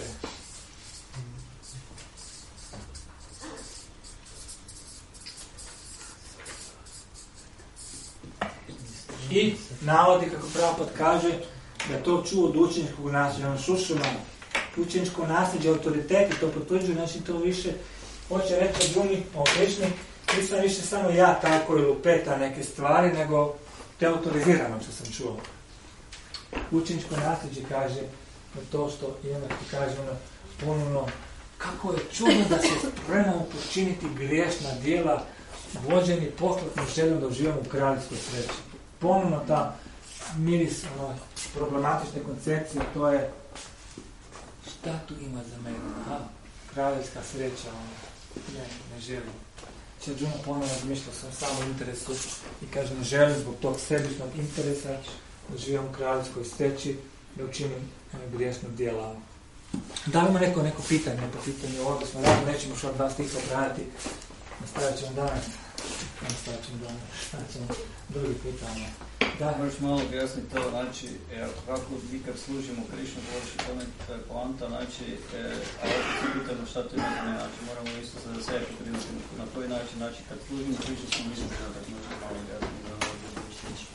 I navodi, kako Prabhupada kaže, da to čuo od učeničkog nasljeđa, on Šušuma, učeničko nasljeđe, autoriteti to potvrđuju, znači to više hoće reći od Džuni, o Krišni, nisam više samo ja taj koji lupeta neke stvari, nego te autorizirano što sam čuo. Učeničko nasljeđe kaže to što Ivan ti kaže ono ponovno, kako je čudno da se spremamo počiniti griješna djela, vođeni pohlepnom željom da uživamo u kraljevskoj sreći. Ponovno ta miris ono, problematične koncepcije, to je šta tu ima za mene? Aha, kraljevska sreća, ono, ne, ne želim. Arjuna ponovno razmišljao sam samo u interesu i kaže ne želim zbog tog sebičnog interesa da živim u kraljevskoj sreći, da učinim grijesnog djela. Da li ima neko, neko pitanje po pitanju ovoga smo radili, nećemo što dva stiha obraditi, nastavit ćemo danas, nastavit ćemo danas, nastavit ćemo drugi pitanje. Da. Možeš malo objasniti to, znači, evo, kako mi kad služimo Krišnu Božju, to je poanta, znači, e, a ako se pitamo šta to ima, ne, znači, moramo isto za sebe prilike, na koji način, znači, kad služimo Krišnu smo mi zadovoljati, možeš malo objasniti za ovo stići.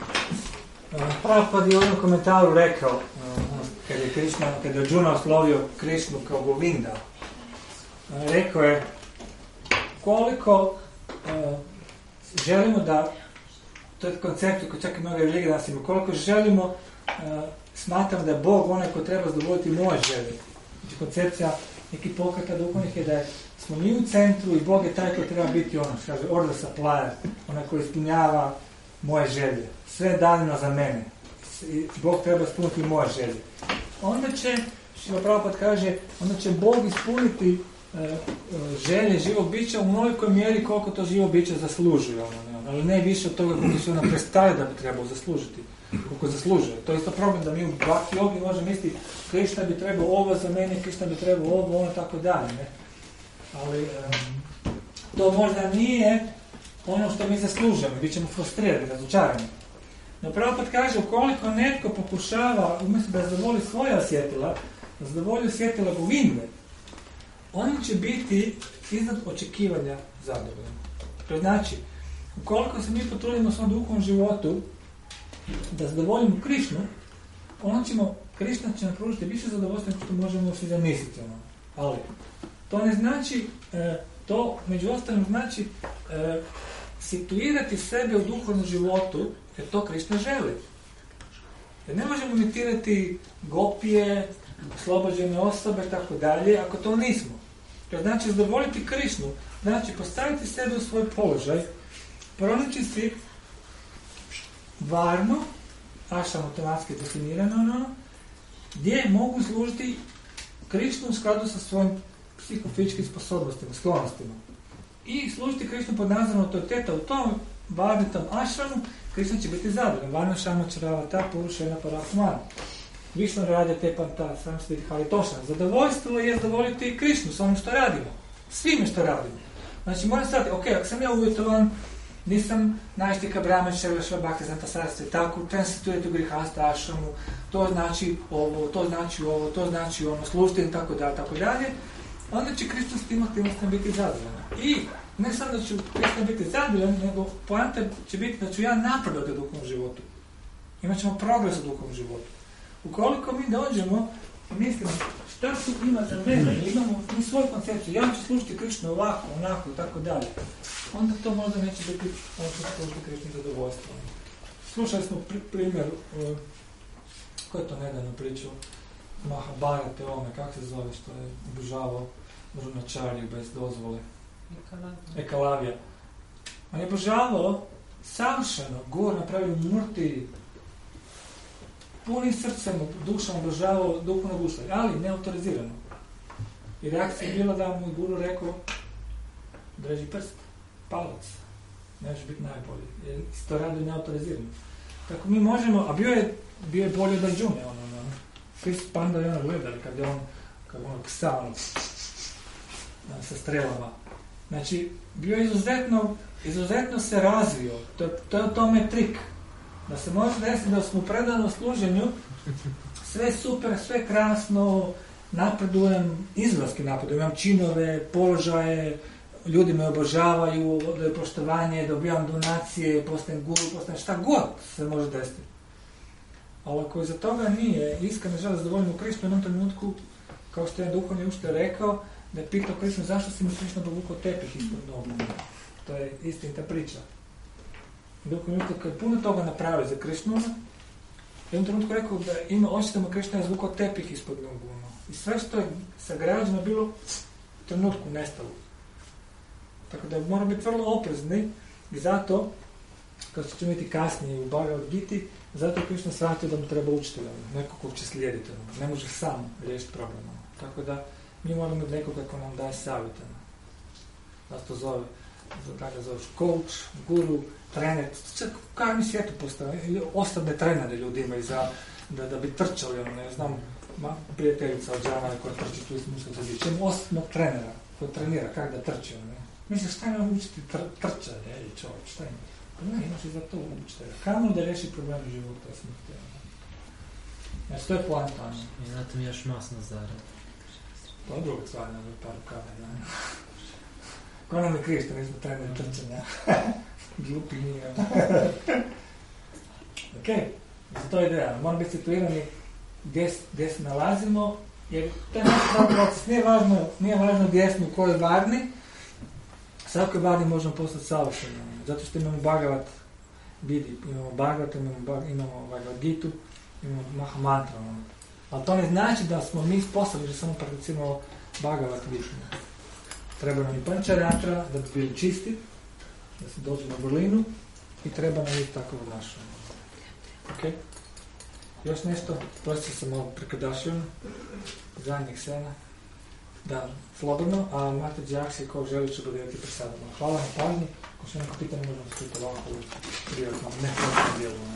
Prabhupada je u jednom komentaru rekao, kad je Krišna, kad je Arjuna oslovio Krišnu kao Govinda, rekao je koliko uh, želimo da, to je koncept koji čak i mnogo religije nas ima, koliko želimo, uh, smatram da je Bog onaj ko treba zadovoljiti moje želje. Znači koncepcija nekih pokreta duhovnih je da smo mi u centru i Bog je taj koji treba biti ono, što kaže, order supplier, onaj koji ispunjava moje želje. Sve je daljno za mene. I Bog treba ispuniti moje želje. Onda će, što Prabhupada kaže, onda će Bog ispuniti želje živog bića u mnogoj mjeri koliko to živo biće zaslužuje, ono, ali ne više od toga koliko se ona predstavlja da bi trebao zaslužiti, koliko zaslužuje. To je isto problem da mi u bhakti yogi možemo misliti Krišna bi trebao ovo za mene, Krišna bi trebao ovo, ono tako dalje, ne? Ali um, to možda nije ono što mi zaslužujemo, bit ćemo frustrirani, razočarani. No Prabhupada kaže, ukoliko netko pokušava, umjesto da zadovolji svoja osjetila, da zadovolji osjetila Govinde, oni će biti iznad očekivanja zadovoljni. To znači, ukoliko se mi potrudimo u svom duhovnom životu da zadovoljimo Krišnu, onda ćemo, Krišna će nam pružiti više zadovoljstva što možemo svi zamisliti. Ono. Ali, to ne znači, e, to među ostalim znači e, situirati sebe u duhovnom životu, jer to Krišna želi. Jer ne možemo imitirati gopije, oslobođene osobe, tako dalje, ako to nismo. To znači zadovoljiti Krišnu, znači postaviti sebe u svoj položaj, pronaći si varno, ašam automatski definirano, ono, gdje mogu služiti Krišnu u skladu sa svojim psihofizičkim sposobnostima, sklonostima. I služiti Krišnu pod nadzorom autoriteta u tom varnitom ašramu, Krišna će biti zadovoljan. Varno šama čarava ta, poruša jedna parahmana. Višno rade te panta, sam se vidi halitošan. Zadovoljstvo je zadovoljiti Krišnu s onim što radimo. Svime što radimo. Znači moram stati, ok, ako sam ja uvjetovan, nisam najštika Brahman, Šerva, Švabhakti, Zanta Sarastve, tako, transituirati u grihasta ašramu, to znači ovo, to znači ovo, to znači ono, služiti i tako dalje, tako dalje, onda će Krišna s tim aktivnostima biti zadovoljan. I ne samo da ću Krišna biti zadovoljan, nego poanta će biti da ću ja napredovati u duhovnom životu. Imat ćemo progres u duhovnom životu. Ukoliko mi dođemo i mislimo šta tu ima za mene, imamo mi svoju koncepciju, ja ću slušati Krišnu ovako, onako i tako dalje, onda to možda neće biti ono što slušati Krišnu zadovoljstvo. Slušali smo pr- primjer, uh, ko je to nedavno pričao, Mahabharate ome, kako se zove, što je obožavao Drunačariju bez dozvole. Ekalavija. On je obožavao savršeno, Gor napravio murti, punim srcem, dušom obožavao duhovno gušlje, ali neautorizirano. I reakcija je bila da mu guru rekao, dreži prst, palac, neće biti najbolji, jer se to radi neautorizirano. Tako mi možemo, a bio je, bio je bolje od Arjune, ono, ono, svi panda je ono gledali, kad je on, kad ono psa, ono, sa strelama. Znači, bio je izuzetno, izuzetno se razvio, to, to je u tome trik. Da se može desiti da smo predano u služenju, sve super, sve krasno, napredujem, izlaski napredujem, imam činove, položaje, ljudi me obožavaju, doje poštovanje, dobivam donacije, postajem guru, postajem šta god se može desiti. Ali ako iza toga nije iskreno žele zadovoljimo Krišnu u jednom trenutku, kao što je duhovni učitelj rekao, da je pitao Krišnu zašto si mi Krišna dovukao tepih ispod nogu. To je istinita priča. Duhovni učitelj kad je puno toga napravio za Krišnu, u jednom trenutku rekao da ima osjetamo Krišna je zvukao tepih ispod nogu. I sve što je sagrađeno bilo u trenutku nestalo. Tako da moramo biti vrlo oprezni i zato, kao što ćemo vidjeti kasnije u Bhagavad Giti, zato je Krišna shvatio da mu treba učitelja, neko kog će slijediti, ne može sam riješiti problem. Tako da mi moramo imati nekoga ko nam daje savjeta. Da se to zove, da ga zoveš coach, guru, trener, kao mi svijetu postavljaju, ostavne trenere ljudi imaju za, da, da bi trčali, ono, ne znam, ma, prijateljica od Džana koja trči tu istu muska zadije, čemu ostavnog trenera koji trenira, kako da trči, ono, ne. Misliš, šta ima učiti tr- trčanje, ej, čovječ, šta ima? Ne, imaš i za to učitelja. Kamo da reši problem života smrti. Znači, to je poanta. I zato mi još masno zarad. To je druga stvar, na par rukava, da. Ko nam je križ, što nismo treneri trčanja. Glupi nije. Ok, za to je ideja. Moramo biti situirani gdje, gdje se nalazimo, jer to je naš proces. Nije važno, nije važno gdje smo u kojoj varni. Svakoj varni možemo postati savršeni. Zato što imamo Bhagavat Vidi, imamo Bhagavat, imamo, imamo Bhagavad Gitu, imamo Maha Mantra. Ali to ne znači da smo mi sposobni da samo prakticiramo Bhagavat Višnu. Treba nam i Pančaratra da bi bili čisti, da se dođe na vrlinu i treba nam i tako odnašanje. Ok? Još nešto? Prosto sam malo prekadašio. Zadnjih sena. Da, slobodno, a imate džaksi ko želi će podijeliti presadama. Hvala na pažnji. Ako što neko pitanje možemo skriti ovako u privatnom, ne prosto dijelu.